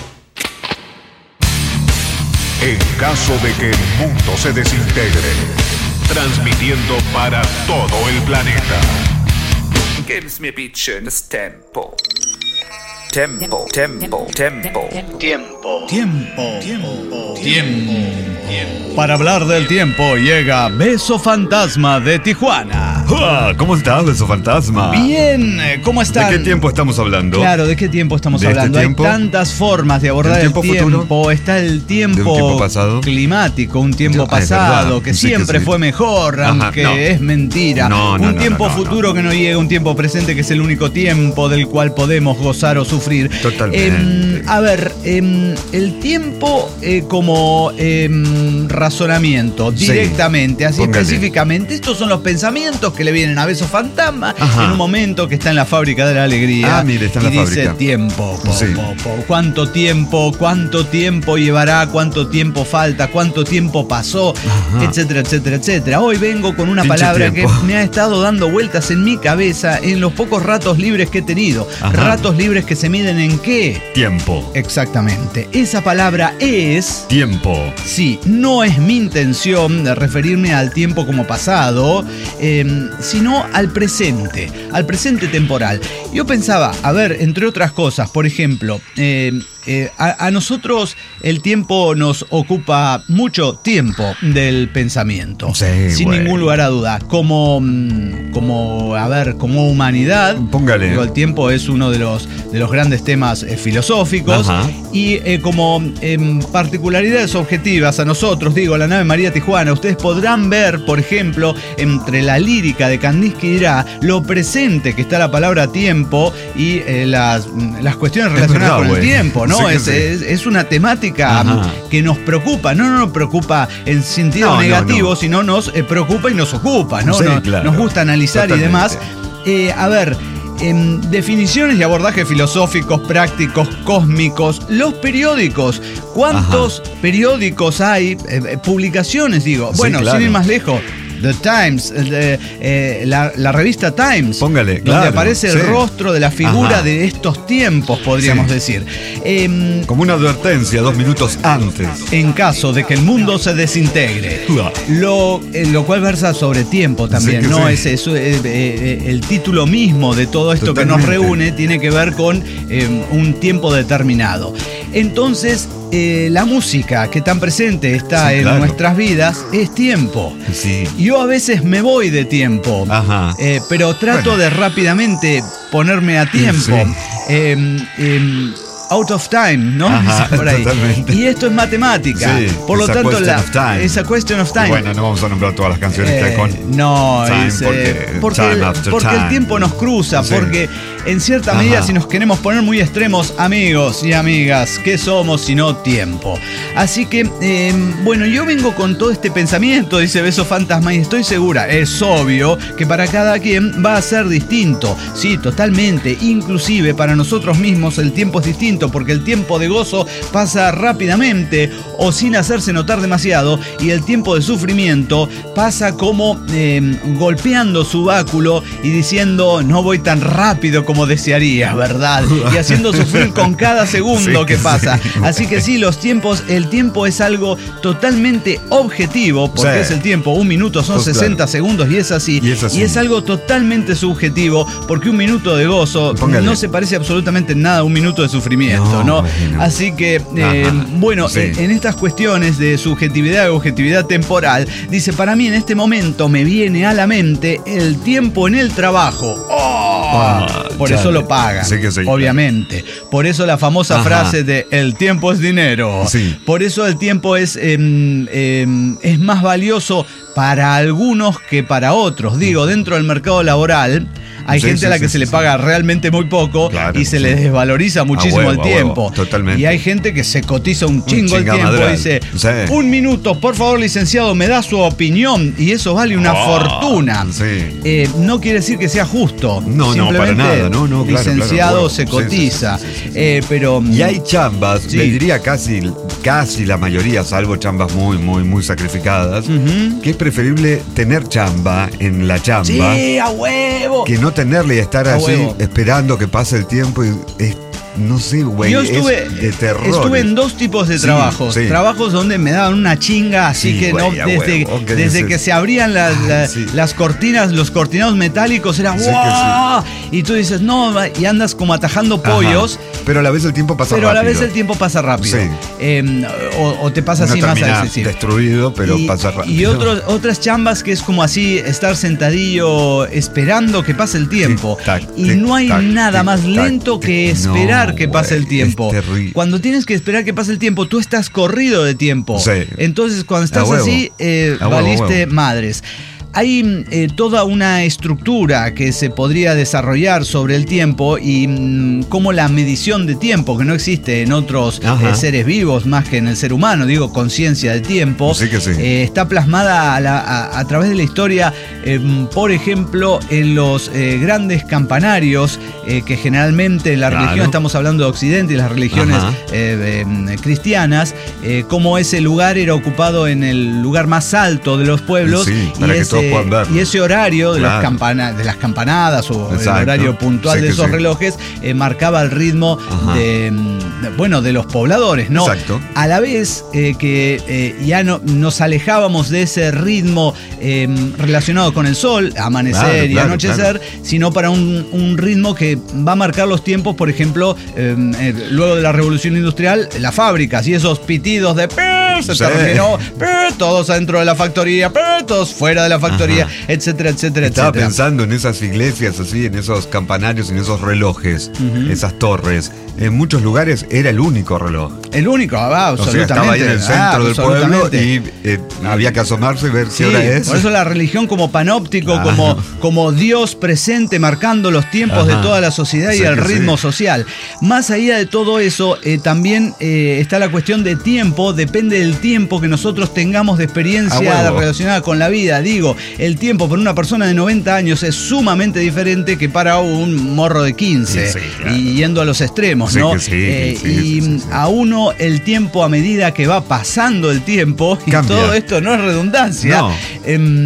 En caso de que el mundo se desintegre, transmitiendo para todo el planeta. Gib's mir bitte schönes Tempo. Tempo, tempo, tempo. Tiempo. Tiempo. Tiempo. Tiempo. Para hablar del tiempo llega Beso Fantasma de Tijuana. ¡Ah! ¿Cómo estás, Beso Fantasma? Bien, ¿cómo estás? ¿De qué tiempo estamos hablando? Claro, ¿de qué tiempo estamos ¿De hablando? Este tiempo? Hay tantas formas de abordar tiempo el tiempo. Futuro? Está el tiempo, ¿De un tiempo pasado? climático, un tiempo Yo, pasado, ah, que sí siempre que sí. fue mejor, Ajá, aunque no. es mentira. No, no, un no, tiempo no, no, futuro no. que no llega, un tiempo presente que es el único tiempo del cual podemos gozar o sufrir. Totalmente. Eh, a ver, eh, el tiempo eh, como eh, razonamiento, directamente, sí, así póngale. Específicamente, estos son los pensamientos que le vienen a Beso Fantasma Ajá. en un momento que está en la fábrica de la alegría. Ah, mire, está en y la dice, fábrica. tiempo, po, sí. po, po, cuánto tiempo, cuánto tiempo llevará, cuánto tiempo falta, cuánto tiempo pasó, Ajá. etcétera, etcétera, etcétera. Hoy vengo con una Pinche palabra tiempo. que me ha estado dando vueltas en mi cabeza en los pocos ratos libres que he tenido. Ajá. Ratos libres que se miden en ¿qué? Tiempo. Exactamente. Esa palabra es... Tiempo. Sí, no es mi intención de referirme al tiempo como pasado, eh, sino al presente, al presente temporal. Yo pensaba, a ver, entre otras cosas, por ejemplo, eh, eh, a, a nosotros el tiempo nos ocupa mucho tiempo del pensamiento, sí, sin bueno. ningún lugar a duda. Como, como, a ver, como humanidad, Póngale. Digo, el tiempo es uno de los, de los grandes temas eh, filosóficos. Ajá. Y eh, como eh, particularidades objetivas a nosotros, digo, la nave María Tijuana, ustedes podrán ver, por ejemplo, entre la lírica de Kandinsky dirá, lo presente que está la palabra tiempo y eh, las, las cuestiones relacionadas verdad, con güey. el tiempo, ¿no? Sí, es, sí. es, es una temática Ajá. que nos preocupa, no, no nos preocupa en sentido no, negativo, no, no. sino nos eh, preocupa y nos ocupa, ¿no? Sí, nos, claro. nos gusta analizar Totalmente. y demás. Eh, a ver... En definiciones y abordajes filosóficos, prácticos, cósmicos, los periódicos. ¿Cuántos Ajá. periódicos hay? Eh, publicaciones, digo. Sí, bueno, claro. sin ir más lejos. The Times, de, eh, la, la revista Times. Póngale, donde claro, aparece sí. el rostro de la figura Ajá. de estos tiempos, podríamos Sí. decir. Eh, Como una advertencia dos minutos antes. en caso de que el mundo se desintegre. Lo, eh, lo cual versa sobre tiempo también, Sí, ¿no? sí. Es, es, eh, eh, el título mismo de todo esto Totalmente. que nos reúne tiene que ver con eh, un tiempo determinado. Entonces, eh, la música que tan presente está Sí, en claro. nuestras vidas es tiempo. Sí. Yo a veces me voy de tiempo, Ajá. eh, pero trato Bueno. de rápidamente ponerme a tiempo. Sí. Eh, eh, out of time, ¿no? Ajá, Por ahí. totalmente. Y esto es matemática. Sí, Por lo it's a tanto, question la, of time. es a question of time. Y bueno, no vamos a nombrar todas las canciones que hay Eh, con no, time, es, eh, porque porque, time el, after porque time. el tiempo nos cruza, Sí. porque en cierta Ajá. medida, si nos queremos poner muy extremos, amigos y amigas, ¿qué somos sino tiempo? Así que, eh, bueno, yo vengo con todo este pensamiento, dice Beso Fantasma, y estoy segura, es obvio, que para cada quien va a ser distinto. Sí, totalmente, inclusive para nosotros mismos el tiempo es distinto, porque el tiempo de gozo pasa rápidamente o sin hacerse notar demasiado, y el tiempo de sufrimiento pasa como eh, golpeando su báculo y diciendo no voy tan rápido como desearía, ¿verdad? Y haciendo sufrir con cada segundo Sí, que sí. pasa. Así que sí, los tiempos, el tiempo es algo totalmente objetivo, porque Sí. es el tiempo, un minuto son Pues claro. sesenta segundos y es así. Y es así. Y es algo totalmente subjetivo, porque un minuto de gozo Póngale. no se parece absolutamente en nada a un minuto de sufrimiento, ¿no? No, no. Así que, eh, Ajá. bueno, Sí. en, en estas cuestiones de subjetividad y objetividad temporal, dice, para mí en este momento me viene a la mente el tiempo en el trabajo. ¡Oh! Ah, Por chale. eso lo pagan, Sí que sí. obviamente. Por eso la famosa Ajá. frase de el tiempo es dinero. Sí. Por eso el tiempo es, em, em, es más valioso para algunos que para otros. Digo, dentro del mercado laboral hay Sí, gente sí, a la sí, que sí, se le sí. paga realmente muy poco, Claro, y se sí. le desvaloriza muchísimo huevo, el a tiempo. huevo, totalmente. Y hay gente que se cotiza un chingo el tiempo chingamadral. y dice, Sí. un minuto, por favor, licenciado, me da su opinión, y eso vale una Ah, fortuna. sí. Eh, no quiere decir que sea justo. No, no, para Simplemente nada. No, no, claro, licenciado claro. se Bueno, sí, cotiza. sí, sí, sí, sí. Eh, pero Y hay chambas, Sí. le diría casi, casi la mayoría, salvo chambas muy, muy, muy sacrificadas, Ujú. que es preferible tener chamba en la chamba sí, a huevo. que no tenerle y estar A así huevo. esperando que pase el tiempo y es, no sé, güey, Yo es estuve, de terror. estuve en dos tipos de Sí, trabajos. sí. Trabajos donde me daban una chinga, así Sí, que güey, no, a desde, huevo, ¿qué desde dices? que se abrían las, Ay, la- sí. las cortinas, los cortinados metálicos, era Sí que ¡guau! Y tú dices, no, y andas como atajando Ajá. pollos. Pero a la vez el tiempo pasa Pero rápido. a la vez el tiempo pasa rápido. Sí. Eh, o, o te pasa Uno así más termina accesible. destruido, pero y, pasa rápido. y otros, otras chambas que es como así, estar sentadillo esperando que pase el tiempo. Tic, tac, y tic, no hay tac, nada tic, más tac, lento tic. que esperar No, que pase güey, el tiempo. es terrible. Cuando tienes que esperar que pase el tiempo, tú estás corrido de tiempo. Sí. Entonces, cuando estás A huevo. así, eh, A huevo, valiste huevo. madres. Hay eh, toda una estructura que se podría desarrollar sobre el tiempo y mm, como la medición de tiempo, que no existe en otros Ajá. eh, seres vivos más que en el ser humano, digo, conciencia de tiempo, Sí que sí. eh, está plasmada a, la- a- a través de la historia, eh, por ejemplo, en los eh, grandes campanarios, eh, que generalmente en la Claro. religión, estamos hablando de Occidente y las religiones Ajá. eh, eh, cristianas, eh, como ese lugar era ocupado en el lugar más alto de los pueblos, Sí, y, para que ese, todos puedan verlo. y ese horario de, Claro. las campana- de las campanadas o Exacto. el horario puntual Sí de que esos sí. relojes eh, marcaba el ritmo Ajá. de, de, bueno, de los pobladores, ¿no? Exacto. A la vez eh, que eh, ya no, nos alejábamos de ese ritmo eh, relacionado con el sol, amanecer Claro, y claro, anochecer, sino para un, un ritmo que va a marcar los tiempos, por ejemplo, eh, eh, luego de la revolución industrial, las fábricas y esos pitidos de "Pir", se Sí. terminó, "Pir", todos adentro de la factoría, "Pir", todos fuera de la factoría, Ajá. etcétera, etcétera, Estaba etcétera. pensando en esas iglesias así, en esos campanarios, en esos relojes, esas torres. En muchos lugares era el único reloj. El único, ah, O sea, absolutamente. estaba ahí en el centro Ah, del pueblo absolutamente. y eh, había que asomarse y ver Sí, qué hora es. por eso la religión como panóptico, Ah. como, como Dios presente marcando los tiempos Ajá. de toda la sociedad y Sí el que ritmo sí. social. Más allá de todo eso, eh, también eh, está la cuestión de tiempo, depende del tiempo que nosotros tengamos de A experiencia huevo. relacionada con la vida. Digo, el tiempo para una persona de noventa años es sumamente diferente que para un morro de quince, Sí, sí, claro. y yendo a los extremos, Sí ¿no? que sí, Eh, sí, y sí, sí, sí. a uno el tiempo, a medida que va pasando el tiempo, y Cambia. todo esto no es redundancia, No. em,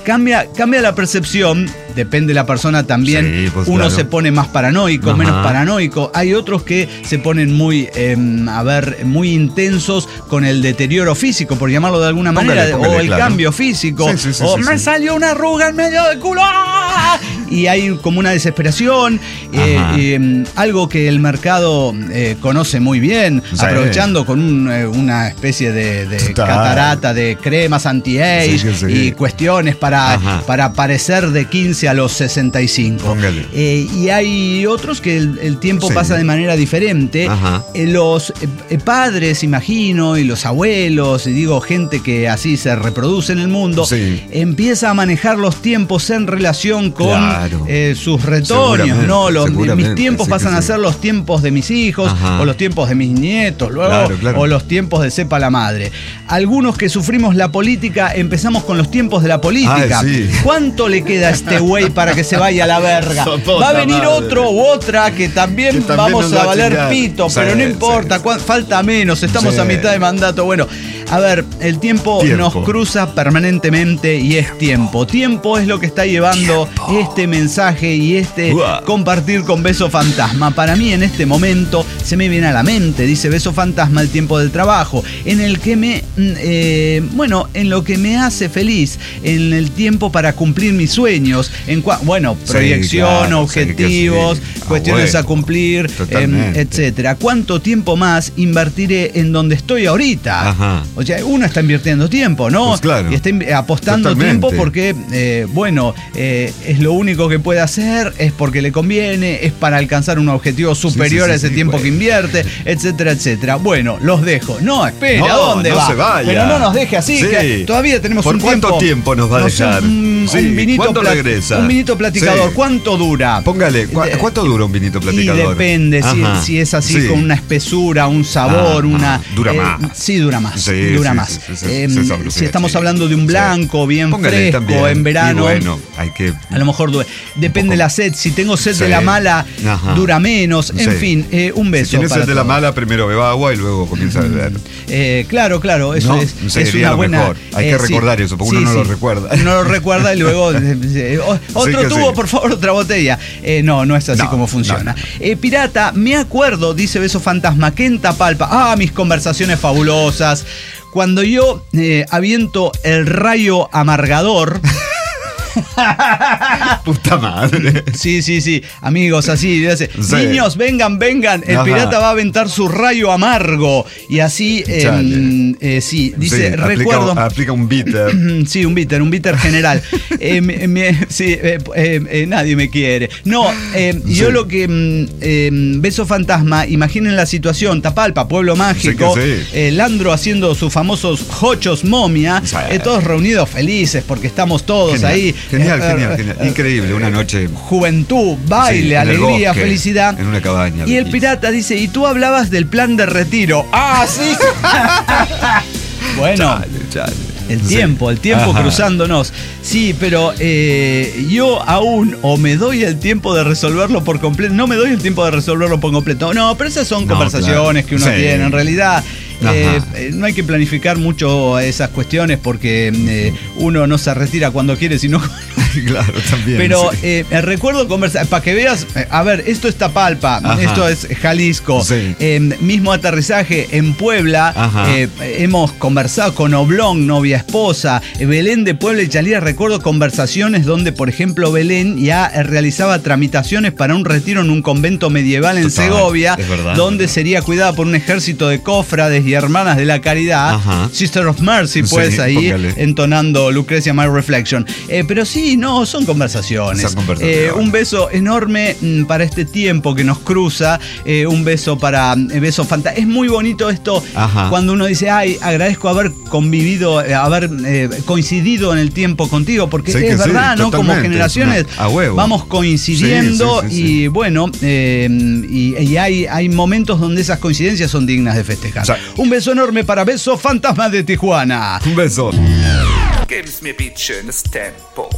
cambia, cambia la percepción, depende de la persona también. Sí, pues, Uno claro. se pone más paranoico, Ajá. menos paranoico. Hay otros que se ponen muy, eh, a ver, muy intensos con el deterioro físico, por llamarlo de alguna Póngale, manera, póngale, o el claro. cambio físico, Sí, sí, sí, o sí, me sí. salió una arruga en medio del culo. ¡Ah! Y hay como una desesperación, eh, eh, algo que el mercado eh, conoce muy bien, Sí. aprovechando con un, eh, una especie de, de Total. catarata de cremas anti-age Sí, sí, sí. y cuestiones para, Ajá. para parecer de quince a los sesenta y cinco. Póngale. Eh, y hay otros que el, el tiempo Sí. pasa de manera diferente. Ajá. Eh, los eh, eh, padres, imagino, y los abuelos, y digo, gente que así se reproduce en el mundo, Sí. empieza a manejar los tiempos en relación con Claro. eh, sus retoños, Seguramente, ¿no? Los, seguramente, mis tiempos sí pasan que a sí. ser los tiempos de mis hijos, Ajá. o los tiempos de mis nietos, luego, Claro, claro. o los tiempos de sepa la madre. Algunos que sufrimos la política empezamos con los tiempos de la política. Ay, sí. ¿Cuánto le queda a este güey para que se vaya a la verga? Puta Va a venir madre. otro u otra que también, Que también vamos nos a va a valer chingar. pito, Sí, pero no sí, importa, sí. cuán- falta menos, estamos Sí. a mitad de mandato. Bueno, a ver, el tiempo, Tiempo. nos cruza permanentemente y es tiempo. Tiempo es lo que está llevando este mensaje y este Uah. compartir con Beso Fantasma. Para mí en este momento se me viene a la mente, dice Beso Fantasma, el tiempo del trabajo, en el que me, mm, eh, bueno, en lo que me hace feliz, en el tiempo para cumplir mis sueños, en cua- bueno, Sí, proyección, claro, sí que objetivos, sí. Ah, cuestiones bueno. a cumplir, Totalmente. eh, etcétera. ¿Cuánto tiempo más invertiré en donde estoy ahorita? Ajá. O sea, uno está invirtiendo tiempo, ¿no? Pues claro. Y está in- apostando Totalmente. tiempo porque, eh, bueno, eh, es lo único que puede hacer, es porque le conviene, es para alcanzar un objetivo superior sí, a ese sí, tiempo bueno. que invierte, etcétera, etcétera. Bueno, los dejo. No, espere, ¿a No, dónde no va? se vaya. Pero no nos deje así, Sí. que todavía tenemos ¿Por un cuánto tiempo. tiempo nos va a No sé, dejar? un, Sí, un vinito ¿cuándo plat- regresa? Un vinito platicador. Sí. ¿Cuánto dura? Póngale, ¿cu- Eh, ¿cuánto dura un vinito platicador? Y depende, si, Ajá. si es así, Sí. con una espesura, un sabor, Ajá. una... Dura eh, más. Sí, dura más. Sí, dura sí, más. sí, sí, sí, Eh, sí, sí, si sí, estamos sí. hablando de un Sí. blanco, bien Póngale fresco, también. en verano... Y bueno, hay que... A lo mejor dura. Depende de la sed. Si tengo sed Sí. de la mala, Ajá. dura menos. En Sí. fin, eh, un beso. Si tienes para sed de la todos. mala, primero beba agua y luego comienza a beber. Eh, claro, claro, eso No, es, es sería una lo buena. mejor. Hay que recordar eso, porque uno no lo recuerda. No lo recuerda y luego. eh, eh, o- otro que tubo, sí. por favor, otra botella. Eh, no, no es así No, como funciona. no. Eh, pirata, me acuerdo, dice Beso Fantasma, que en Tapalpa. Ah, mis conversaciones fabulosas. Cuando yo eh, aviento el rayo amargador. Puta madre. Sí, sí, sí, amigos, así, dice, Sí. niños, vengan, vengan, el Ajá. pirata va a aventar su rayo amargo. Y así, eh, Chale. eh, sí, dice, Sí, recuerdo... Aplica, aplica un bitter. Sí, un bitter, un bitter general. Eh, me- me- sí, eh, eh, eh, nadie me quiere. No, eh, yo Sí. lo que... mm, eh, Beso Fantasma, imaginen la situación, Tapalpa, pueblo mágico, Sí que sí. eh, Landro haciendo sus famosos jochos momia, Sí. eh, todos reunidos felices porque estamos todos Genial, ahí. Genial, Eh, genial, eh, genial. eh, Increíble, una noche. Juventud, baile, Sí, en el alegría, bosque, felicidad. en una cabaña Y el bellísima. pirata dice, y tú hablabas del plan de retiro. Ah, sí. Bueno. Chale, chale. El Sí. tiempo, el tiempo Ajá. cruzándonos. Sí, pero eh, yo aún o me doy el tiempo de resolverlo por completo. No me doy el tiempo de resolverlo por completo. No, pero esas son No, conversaciones claro. que uno Sí. tiene. En realidad, Ajá. eh, eh, no hay que planificar mucho esas cuestiones porque eh, uno no se retira cuando quiere, sino... Claro, también. Pero sí. eh, eh, recuerdo conversar, para que veas, eh, a ver, esto es Tapalpa, Ajá. esto es Jalisco, Sí. eh, mismo aterrizaje en Puebla, Ajá. eh, hemos conversado con Oblong, novia esposa, eh, Belén de Puebla y Chalía, recuerdo conversaciones donde, por ejemplo, Belén ya eh, realizaba tramitaciones para un retiro en un convento medieval en Total, Segovia, es verdad. donde sería cuidada por un ejército de cofrades y hermanas de la caridad, Ajá. Sister of Mercy, pues Sí, ahí, póngale. entonando Lucrecia My Reflection. Eh, pero sí, no, son conversaciones. Son conversaciones. Eh, un beso enorme mm, para este tiempo que nos cruza. Eh, un beso para eh, Beso Fanta. Es muy bonito esto Ajá. cuando uno dice, ay, agradezco haber convivido, eh, haber eh, coincidido en el tiempo contigo, porque Sí es que sí, verdad, ¿no? Como totalmente. generaciones Una- a huevo. vamos coincidiendo Sí, sí, sí, y sí. bueno, eh, y, y hay, hay momentos donde esas coincidencias son dignas de festejar. Sí. Un beso enorme para Beso Fantasma de Tijuana. Un beso. Gib's mir bitte schönes Tempo.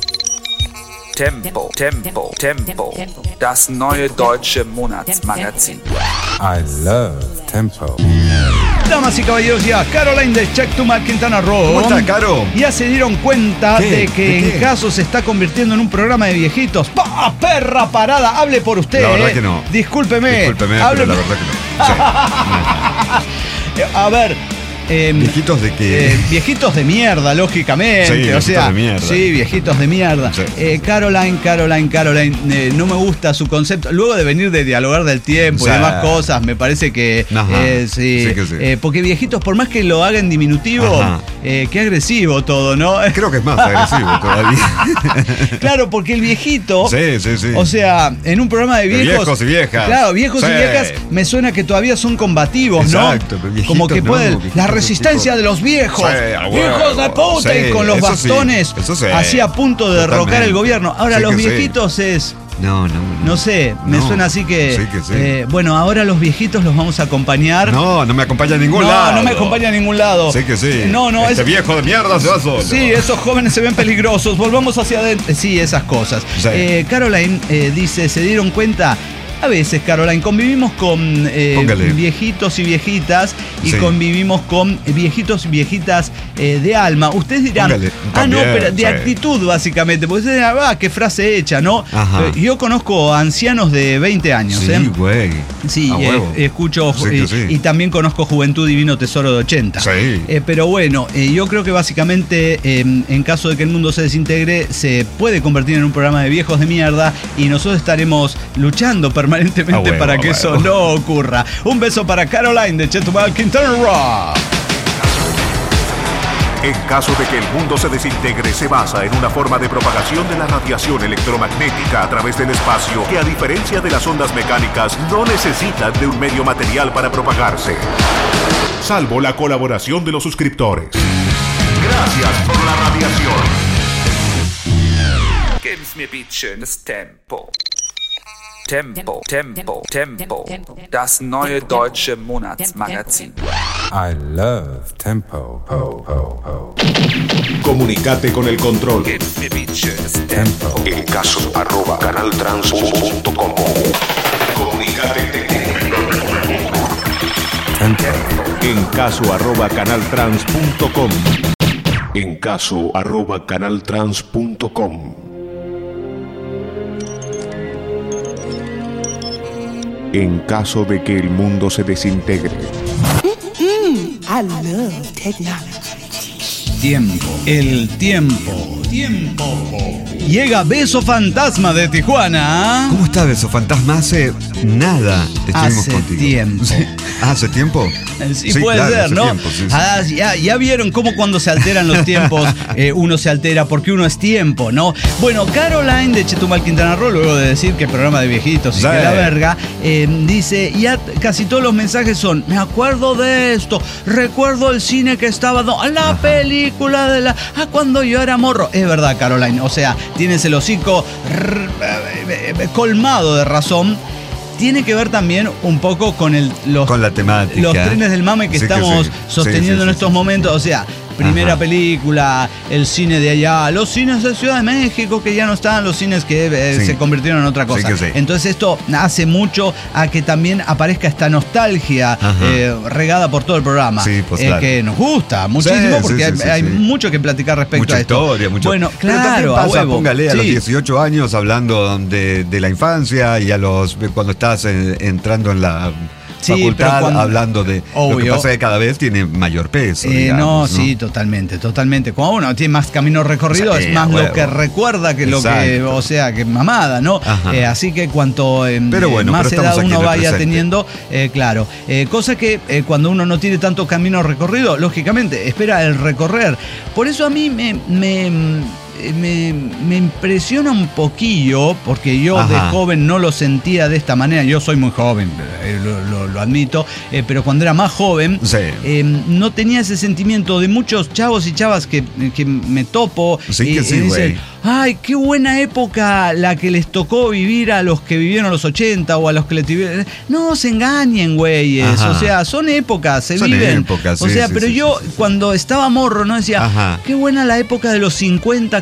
Tempo, Tempo, Tempo. Das neue deutsche Monatsmagazin. I love tempo. Damas y caballeros, ya Caroline de Chetumal, Quintana Roo. ¿Cómo está, Caro? Ya se dieron cuenta ¿Qué? de que ¿De qué? En Caso se está convirtiendo en un programa de viejitos. ¡Pah! Perra parada, hable por usted. La verdad eh. que no. Discúlpeme. Discúlpeme, hable... pero la verdad que no. Sí. A ver. Eh, ¿Viejitos de qué? Eh, viejitos de mierda, lógicamente. Sí, o viejitos sea, de mierda. Sí, viejitos de mierda. Sí. Eh, Caroline, Caroline, Caroline, eh, no me gusta su concepto. Luego de venir de dialogar del tiempo Sí. y demás cosas, me parece que. Eh, sí, Sí que sí. Eh, porque viejitos, por más que lo haga en diminutivo, eh, qué agresivo todo, ¿no? Creo que es más agresivo todavía. Claro, porque el viejito. Sí, sí, sí. O sea, en un programa de De viejos. viejos y viejas. Claro, viejos Sí. y viejas, me suena que todavía son combativos, Exacto, ¿no? pero viejitos Como que no, pueden. viejitos La de resistencia tipo- de los viejos. Sí, a huevo. ¡Hijos de puta! Sí, Y con los eso sí, bastones. eso sí. Así a punto de derrocar Totalmente. el gobierno. Ahora, Sí los que sí. viejitos es. No, no. No sé, me No. suena así que. Sí que sí. eh, bueno, ahora los viejitos los vamos a acompañar. No, no me acompaña a ningún no, lado. no me acompaña a ningún lado. Sí que sí. No, no, Este es. viejo de mierda se va solo. Sí, esos jóvenes se ven peligrosos. Volvamos hacia adentro. Sí, esas cosas. Sí. Eh, Caroline eh, dice, ¿se dieron cuenta? A veces, Caroline, convivimos con eh, Póngale. viejitos y viejitas y Sí. convivimos con viejitos y viejitas eh, de alma. Ustedes dirán, Póngale, ah, no, también, pero de sí. actitud, básicamente. Porque ustedes dirán, ah, qué frase hecha, ¿no? Ajá. Eh, Yo conozco ancianos de veinte años, Sí, ¿eh? güey. Sí, A eh, huevo. escucho Sí que eh, sí. y también conozco Juventud Divino Tesoro de ochenta. Sí. Eh, pero bueno, eh, yo creo que básicamente eh, en caso de que el mundo se desintegre, se puede convertir en un programa de viejos de mierda y nosotros estaremos luchando permanentemente A huevo, para a que huevo. eso no ocurra. Un beso para Caroline de Chetumal, Quintana Roo. En caso de que el mundo se desintegre, se basa en una forma de propagación de la radiación electromagnética a través del espacio que, a diferencia de las ondas mecánicas, no necesitan de un medio material para propagarse. Salvo la colaboración de los suscriptores. Gracias por la radiación. Gib's mir bitte schönes Tempo. Tempo, Tempo, Tempo. Das neue deutsche Monatsmagazin. I love tempo. Po, po, po. Comunicate con el control. Gib's mir bitte schönes Tempo. En caso arroba canaltrans punto com. Comunicate. Tempo. En caso arroba canaltrans punto com. En caso arroba canaltrans punto com. En caso de que el mundo se desintegre. I love technology. Tiempo, el tiempo, tiempo. Llega Beso Fantasma de Tijuana. ¿Cómo está Beso Fantasma? Hace nada estuvimos Hace contigo. tiempo. Sí. Ah, ¿hace tiempo? Sí, puede claro, ser, hace ¿no? tiempo, sí, sí. Ah, ya, ya vieron cómo cuando se alteran los tiempos eh, uno se altera porque uno es tiempo, ¿no? Bueno, Caroline de Chetumal, Quintana Roo, luego de decir que programa de viejitos y Sí. que la verga, eh, dice, ya casi todos los mensajes son, me acuerdo de esto, recuerdo el cine que estaba, no, la película de la, ah, cuando yo era morro. Es verdad, Caroline, o sea, tienes el hocico rrr, eh, eh, colmado de razón. Tiene que ver también un poco con el, los, Con la temática. los trenes del mame que Sí que estamos sí. sosteniendo Sí, sí, en sí, estos sí. momentos. O sea, primera Ajá. película, el cine de allá, los cines de Ciudad de México que ya no están, los cines que eh, Sí. se convirtieron en otra Sí cosa. que sí. Entonces esto hace mucho a que también aparezca esta nostalgia Ajá. eh, regada por todo el programa. Sí, pues, eh, claro. que nos gusta muchísimo Sí, porque sí, hay, sí, sí, hay sí. mucho que platicar respecto Mucha a esto. historia, mucho. Bueno, Pero también claro, a pasa, huevo. póngale, a los Sí. dieciocho años hablando de, de la infancia y a los cuando estás eh, entrando en la Sí, facultad pero cuando- hablando de lo que Obvio. pasa es que cada vez tiene mayor peso. Eh, digamos, no, sí, totalmente, totalmente. Cuando uno tiene más camino recorrido, Sí, es más a lo huevo. que recuerda que lo que, Exacto. o sea, que mamada, ¿no? Ajá. Eh, así que cuanto eh, Pero bueno, más pero edad estamos aquí uno en el vaya presente. teniendo, eh, claro. Eh, cosa que eh, cuando uno no tiene tanto camino recorrido, lógicamente, espera el recorrer. Por eso a mí me... me Me, me impresiona un poquillo, porque yo Ajá. de joven no lo sentía de esta manera. Yo soy muy joven, eh, lo, lo- lo admito, eh, pero cuando era más joven, Sí. eh, no tenía ese sentimiento de muchos chavos y chavas que, que me topo. Sí y, que sí, y dicen, güey. ay, qué buena época la que les tocó vivir a los que vivieron los ochenta o a los que le tuvieron. No se engañen, güeyes. Ajá. O sea, son épocas, se Son viven. épocas, o sí, sea, sí, pero sí, yo sí, sí. cuando estaba morro, ¿no? Decía, Ajá. qué buena la época de los cincuenta que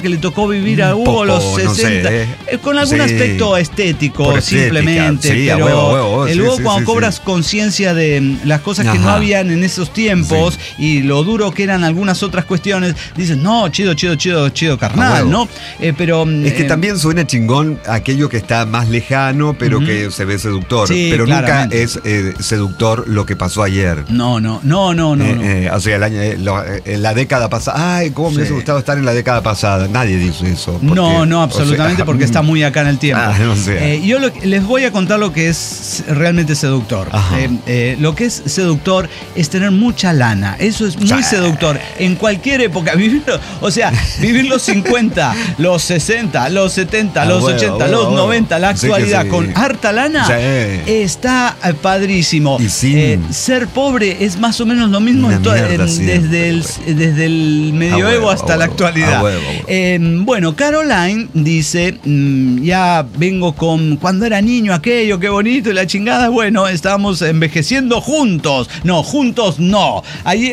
que le tocó vivir a Hugo poco, los sesenta. No sé, eh, con algún sí. aspecto estético, Por simplemente. Sí, pero huevo, huevo, el Hugo sí, cuando sí, cobras sí. conciencia de las cosas que Ajá. no habían en esos tiempos sí. y lo duro que eran algunas otras cuestiones, dices, no, chido, chido, chido, chido carnal, ¿no? Eh, pero es que eh, también suena chingón aquello que está más lejano, pero uh-huh. que se ve seductor. Sí, pero claramente. nunca es eh, seductor lo que pasó ayer. No, no, no, no, no. Eh, no. Eh, o sea, el año, eh, lo, eh, la década pasada. Ay, cómo me hubiese sí. gustado estar en la década pasada. Nadie dice eso. Porque, no, no, absolutamente, o sea, porque está muy acá en el tiempo. Ah, no sé. eh, yo lo, les voy a contar lo que es realmente seductor. Eh, eh, lo que es seductor es tener mucha lana. Eso es muy sí. seductor. En cualquier época. Vivirlo, o sea, vivir los cincuenta, los sesenta, los setenta, ah, los bueno, ochenta, bueno, los bueno. noventa, la actualidad sí sí. con harta lana, sí. está padrísimo. Y sin... eh, ser pobre es más o menos lo mismo en to- en, sí, desde, el, desde el medioevo huevo, hasta huevo, la actualidad. Huevo, huevo. Eh, bueno, Caroline dice, mmm, ya vengo con cuando era niño aquello, qué bonito y la chingada. Bueno, estábamos envejeciendo juntos. No, juntos no. Ahí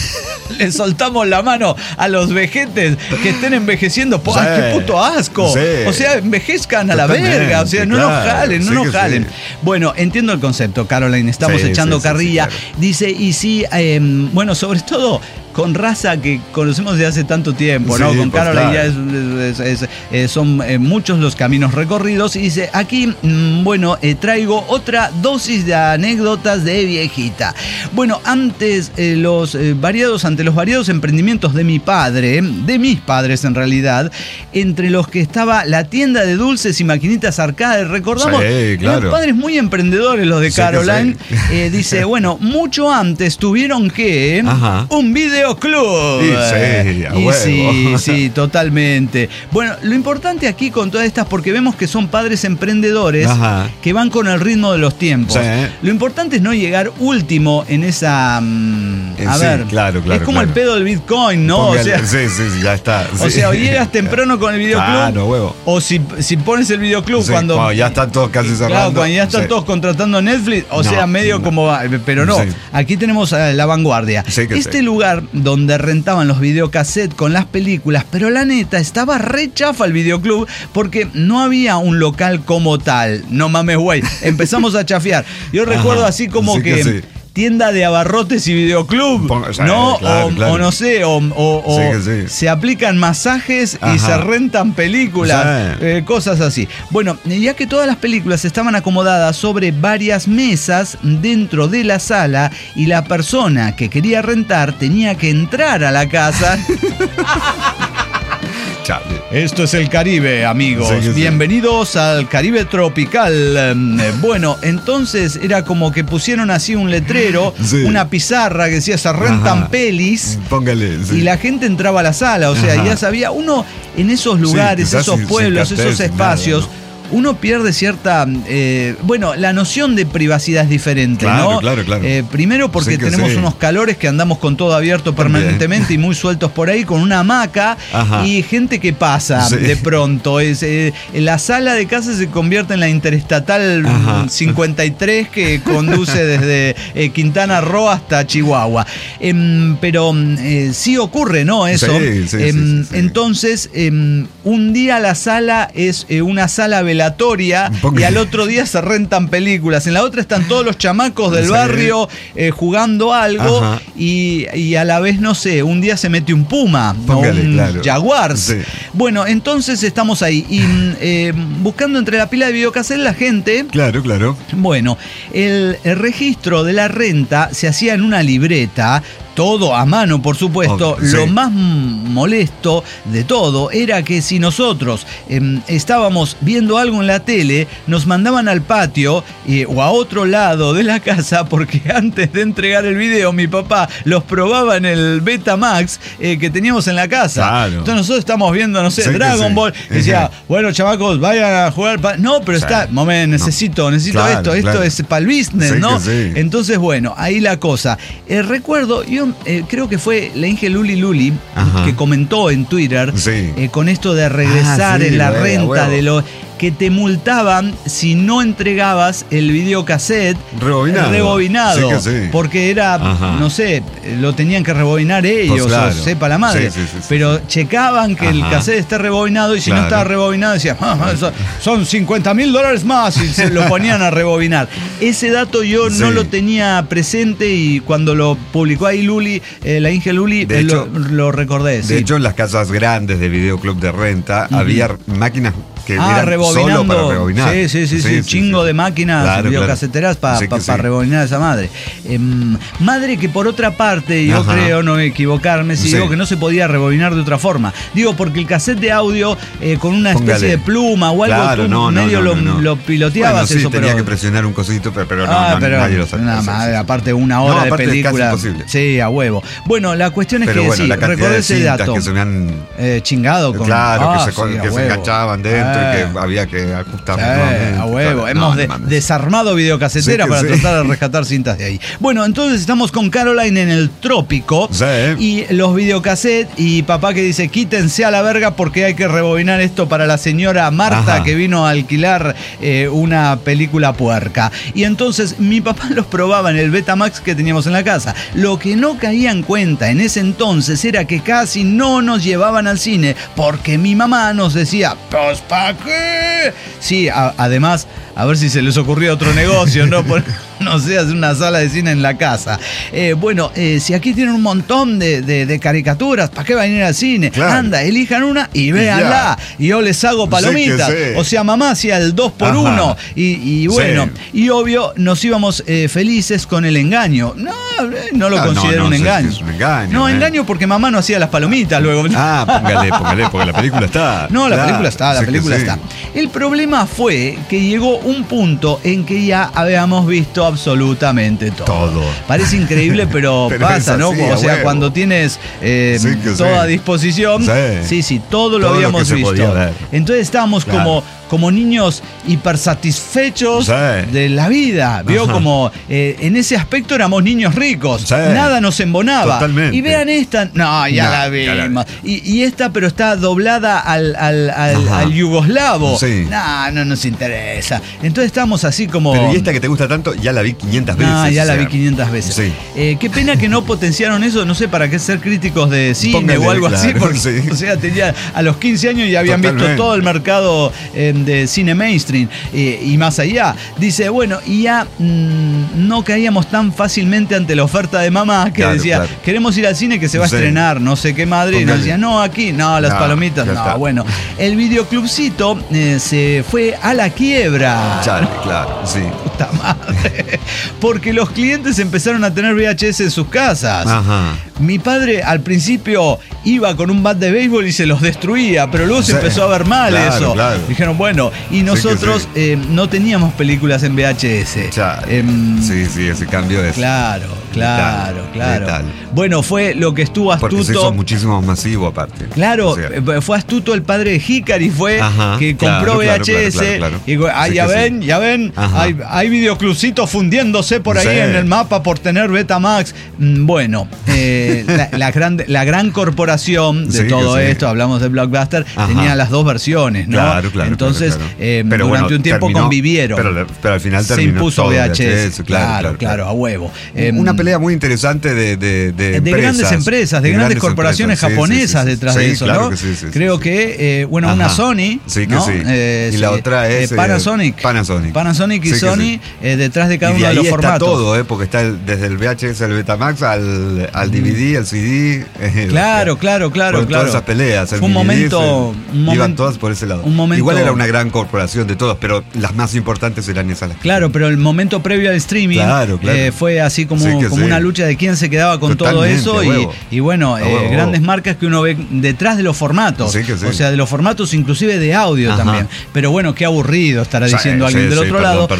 le soltamos la mano a los vejetes que estén envejeciendo. Sí. ¡Ay, qué puto asco! Sí. O sea, envejezcan a Totalmente, la verga. O sea, no claro, nos jalen, no sí nos jalen. Sí. Bueno, entiendo el concepto, Caroline. Estamos sí, echando sí, carrilla. Sí, sí, claro. Dice, y sí, eh, bueno, sobre todo con raza que conocemos desde hace tanto tiempo, ¿no? Sí, con pues Caroline claro. ya es, es, es, es, son eh, muchos los caminos recorridos. Y dice, aquí, mmm, bueno, eh, traigo otra dosis de anécdotas de viejita. Bueno, antes eh, los eh, variados, ante los variados emprendimientos de mi padre, de mis padres en realidad, entre los que estaba la tienda de dulces y maquinitas arcade, recordamos, sí, claro. eran padres muy emprendedores los de sí, Caroline. Sí. Eh, dice, bueno, mucho antes tuvieron que Ajá. un video club. Sí, sí, a y sí, sí, totalmente. Bueno, lo importante aquí con todas estas, porque vemos que son padres emprendedores Ajá. que van con el ritmo de los tiempos. Sí. Lo importante es no llegar último en esa... Um, a sí, ver, claro, claro, es como claro. el pedo del Bitcoin, ¿no? Póngale, o sea, sí, sí, sí, ya está. Sí. O sea, o llegas temprano con el videoclub, claro, huevo. o si, si pones el videoclub sí, cuando... cuando ya están todos casi cerrando. Claro, cuando ya están sí. todos contratando Netflix, o no, sea, medio no. como... Pero no, sí. aquí tenemos a la vanguardia. Sí, este sí. lugar donde rentaban los videocassettes con las películas, pero la neta estaba re chafa el videoclub porque no había un local como tal. No mames, güey. Empezamos a chafear. Yo Ajá, recuerdo así como sí que, que sí. tienda de abarrotes y videoclub, o sea, ¿no? Claro, o, claro. o no sé, o, o, o sí, sí. se aplican masajes Ajá. y se rentan películas, sí. eh, cosas así. Bueno, ya que todas las películas estaban acomodadas sobre varias mesas dentro de la sala y la persona que quería rentar tenía que entrar a la casa. Esto es el Caribe, amigos. Sí, sí. Bienvenidos al Caribe tropical. Bueno, entonces era como que pusieron así un letrero, sí. una pizarra que decía se rentan Ajá. pelis. Póngale. Sí. Y la gente entraba a la sala. O sea, Ajá. ya sabía. Uno en esos lugares, sí, esos pueblos, esos espacios. Nada, ¿no? Uno pierde cierta, eh, bueno, la noción de privacidad es diferente, claro, ¿no? Claro, claro. Eh, primero porque sí tenemos sí. unos calores que andamos con todo abierto permanentemente También. y muy sueltos por ahí, con una hamaca Ajá. y gente que pasa sí. de pronto. Es, eh, la sala de casa se convierte en la interestatal Ajá. cincuenta y tres que conduce desde eh, Quintana Roo hasta Chihuahua. Eh, pero eh, sí ocurre, ¿no? Eso. Sí, sí, eh, sí, sí. Entonces, eh, un día la sala es eh, una sala velada y al otro día se rentan películas. En la otra están todos los chamacos del sí. barrio eh, jugando algo y, y a la vez, no sé, un día se mete un puma Póngale, o un claro. jaguars. Sí. Bueno, entonces estamos ahí y eh, buscando entre la pila de videocassette la gente. Claro, claro. Bueno, el, el registro de la renta se hacía en una libreta. Todo a mano, por supuesto. Oh, sí. Lo más molesto de todo era que si nosotros eh, estábamos viendo algo en la tele, nos mandaban al patio eh, o a otro lado de la casa porque antes de entregar el video mi papá los probaba en el Betamax eh, que teníamos en la casa. Claro. Entonces nosotros estamos viendo, no sé, sí, Dragon sí. Ball. Y decía, bueno, chamacos, vayan a jugar. Pa-. No, pero sí. está, momento, necesito, no. necesito claro, esto. Claro. Esto es para el business, sí, ¿no? Sí. Entonces, bueno, ahí la cosa. Eh, recuerdo, yo Eh, creo que fue la Inge Luli Luli Ajá. que comentó en Twitter sí. eh, con esto de regresar ah, sí, en la renta huevo. de los... que te multaban si no entregabas el videocassette rebobinado. rebobinado Sí que sí. porque era, Ajá. no sé, lo tenían que rebobinar ellos, pues claro. o sepa la madre. Sí, sí, sí, pero sí. checaban que Ajá. el cassette esté rebobinado y si claro. no estaba rebobinado decían, ah, son cincuenta mil dólares más y se lo ponían a rebobinar. Ese dato yo sí. no lo tenía presente y cuando lo publicó ahí Luli, eh, la Inge Luli, eh, hecho, lo, lo recordé. De sí. hecho, en las casas grandes de videoclub de renta uh-huh. había máquinas que ah, eran solo para rebobinar. Sí, sí, sí, sí, sí, sí chingo sí. de máquinas claro, videocaseteras para claro. pa, sí pa sí. rebobinar esa madre. Eh, madre que por otra parte, yo Ajá. creo, no equivocarme, si sí. digo que no se podía rebobinar de otra forma. Digo, porque el cassette de audio eh, con una Póngale. especie de pluma o algo, claro, tú no, medio no, no, no, no. lo, lo piloteabas bueno, sí, eso, tenía pero... que presionar un cosito, pero, pero no, ah, no, pero nadie lo sabía. Nada más, aparte una hora no, de película. Es casi sí, a huevo. Bueno, la cuestión es pero que bueno, sí, la recordé ese dato. Que se me han eh, chingado con... Claro, ah, que se, sí, que se enganchaban dentro eh. y que había que ajustar. Eh, a huevo. No, Hemos no, de, desarmado videocasetera sí para sí. tratar de rescatar cintas de ahí. Bueno, entonces estamos con Caroline en el trópico sí. y los videocassettes y papá que dice quítense a la verga porque hay que rebobinar esto para la señora Marta Ajá. que vino a alquilar eh, una película puerca. Y entonces mi papá los probaba en el Betamax que teníamos en la casa. Lo que no caía en cuenta en ese entonces era que casi no nos llevaban al cine porque mi mamá nos decía, pues ¿para qué? Sí, a, además, a ver si se les ocurrió otro negocio, ¿no? Por, no sé, hacer una sala de cine en la casa. Eh, bueno, eh, si aquí tienen un montón de, de, de caricaturas, ¿para qué van a ir al cine? Claro. Anda, elijan una y véanla. Y, y yo les hago palomitas. Sí sí. O sea, mamá hacía el dos por uno. Y, y bueno, sí. y obvio, nos íbamos eh, felices con el engaño. No, no lo ah, considero no, no, un, engaño. Es un engaño. No, eh. engaño porque mamá no hacía las palomitas luego. Ah, póngale, póngale, porque la película está. No, la claro, película está, la película sí. está. El problema fue que llegó un punto en que ya habíamos visto absolutamente todo. Todo. Parece increíble, pero, pero pasa, ¿no? Así, o sea, huevo. Cuando tienes eh, sí toda sí. disposición, sí. sí, sí, todo lo todo habíamos lo visto. Entonces estábamos claro. como, como niños hipersatisfechos sí. de la vida. Vio Ajá. como eh, en ese aspecto éramos niños ricos. Sí. Nada nos embonaba. Totalmente. Y vean esta, no, ya no, la vimos. Y, y esta, pero está doblada al, al, al, al yugoslavo. Sí. No, no nos interesa. Entonces estamos así como... Pero y esta que te gusta tanto, ya la vi quinientas veces. Ah, ya la sea. vi quinientas veces. Sí. Eh, qué pena que no potenciaron eso, no sé para qué ser críticos de cine Póngale, o algo claro, así, porque sí. o sea, tenía a los quince años y habían Totalmente. visto todo el mercado eh, de cine mainstream eh, y más allá. Dice, bueno, y ya mmm, no caíamos tan fácilmente ante la oferta de mamá que claro, decía, claro. queremos ir al cine que se va a sí. estrenar, no sé qué madre, Póngale. y nos decía, no, aquí, no, las no, palomitas, no, está. bueno. El videoclubcito eh, se fue a la quiebra. Claro, claro, sí. Puta madre. Porque los clientes empezaron a tener V H S en sus casas. Ajá. Mi padre al principio iba con un bat de béisbol y se los destruía, pero luego se sí. empezó a ver mal claro, eso. Claro. Dijeron, bueno, y nosotros sí sí. Eh, no teníamos películas en V H S. Eh, sí, sí, ese cambio es. Claro, claro, letal, claro. Letal. Bueno, fue lo que estuvo astuto. Porque se hizo muchísimo masivo aparte. Claro, o sea. fue astuto el padre de Hikari, fue Ajá, que compró claro, V H S. Claro, claro, claro. Y ah, sí ya ven, sí. ya ven, Ajá. hay, hay videoclubcitos fundiéndose por ahí sí. en el mapa por tener Betamax. Bueno, eh, la, la, gran, la gran corporación de sí, todo sí. esto, hablamos de Blockbuster, Ajá. tenía las dos versiones, ¿no? Claro, claro. Entonces, claro, claro. Eh, pero durante bueno, un tiempo terminó, convivieron. Pero, pero al final terminó se impuso todo V H S. V H S claro, claro, claro, claro, a huevo. Una pelea muy interesante de de, de, de empresas, grandes empresas, de, de grandes, grandes corporaciones empresas. japonesas sí, sí, sí. detrás sí, de eso, claro ¿no? Que sí, sí, Creo sí, que, eh, bueno, Ajá. una Sony, sí, que ¿no? sí. Eh, y la otra es eh, Panasonic. Panasonic. Panasonic y sí, Sony sí. Eh, detrás de cada y de uno de los está formatos. Todo, eh, porque está el, desde el V H S al Betamax al, al D V D, al C D. Eh, claro, claro, claro, claro. Todas esas peleas. Fue un momento, se, un iban momento, todas por ese lado. Un momento, Igual era una gran corporación de todas, pero las más importantes eran esas. Las claro, pero el momento previo al streaming claro, claro. Eh, fue así como, sí como sí. una lucha de quién se quedaba con Totalmente, todo eso y, y bueno, eh, huevo, grandes marcas que uno ve detrás de los formatos, sí sí. o sea, de los formatos inclusive de audio Ajá. también. Pero bueno, qué aburrido estará diciendo sí, alguien sí, del sí, otro perdón, lado. Perdón, así perdón,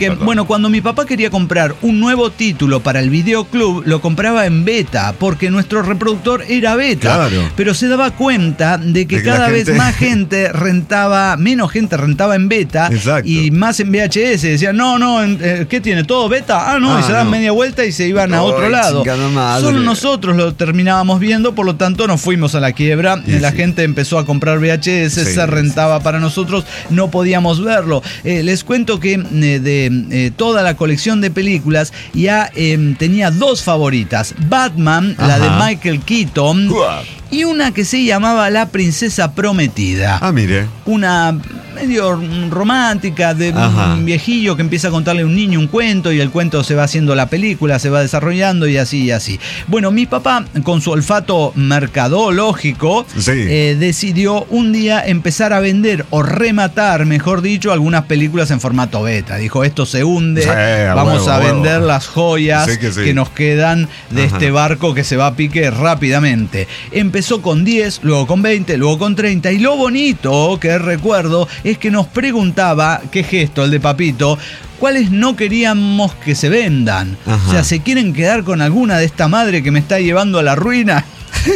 que, perdón. bueno, cuando mi papá quería comprar un nuevo título para el videoclub, lo compraba en beta, porque nuestro reproductor era beta. Claro. Pero se daba cuenta de que De que cada la vez gente- más gente rentaba, menos gente rentaba en beta. Exacto. Y más en V H S. Decían, no, no, eh, ¿qué tiene? ¿Todo beta? Ah, no, Ah, y se daban no. media vuelta y se iban a Ay, otro lado. chingada madre. Solo nosotros lo terminábamos viendo, por lo tanto nos fuimos a la quiebra. Y la sí. gente empezó a comprar V H S, Sí, se rentaba para nosotros, no podíamos verlo. Eh, les cuento que eh, de eh, toda la colección de películas ya eh, tenía dos favoritas. Batman, la de Ajá. Michael Keaton, Uah. y una que se llamaba La Princesa Prometida. Ah, mire. Una medio romántica de Ajá. un viejillo que empieza a contarle a un niño un cuento y el cuento se va haciendo la película, se va desarrollando y así y así. Bueno, mi papá, con su olfato mercadológico, Sí. eh, decidió un día empezar a vender o rematar, mejor dicho, algunas películas en formato beta. Dijo, esto se hunde, Sí, a vamos huevo, a a huevo. vender las joyas Sí que sí. que nos quedan de Ajá. este barco que se va a pique rápidamente. Empezó con diez, luego con veinte, luego con treinta, y lo bonito que recuerdo es que nos preguntaba, qué gesto el de Papito, cuáles no queríamos que se vendan. Ajá. O sea, ¿se quieren quedar con alguna de esta madre que me está llevando a la ruina?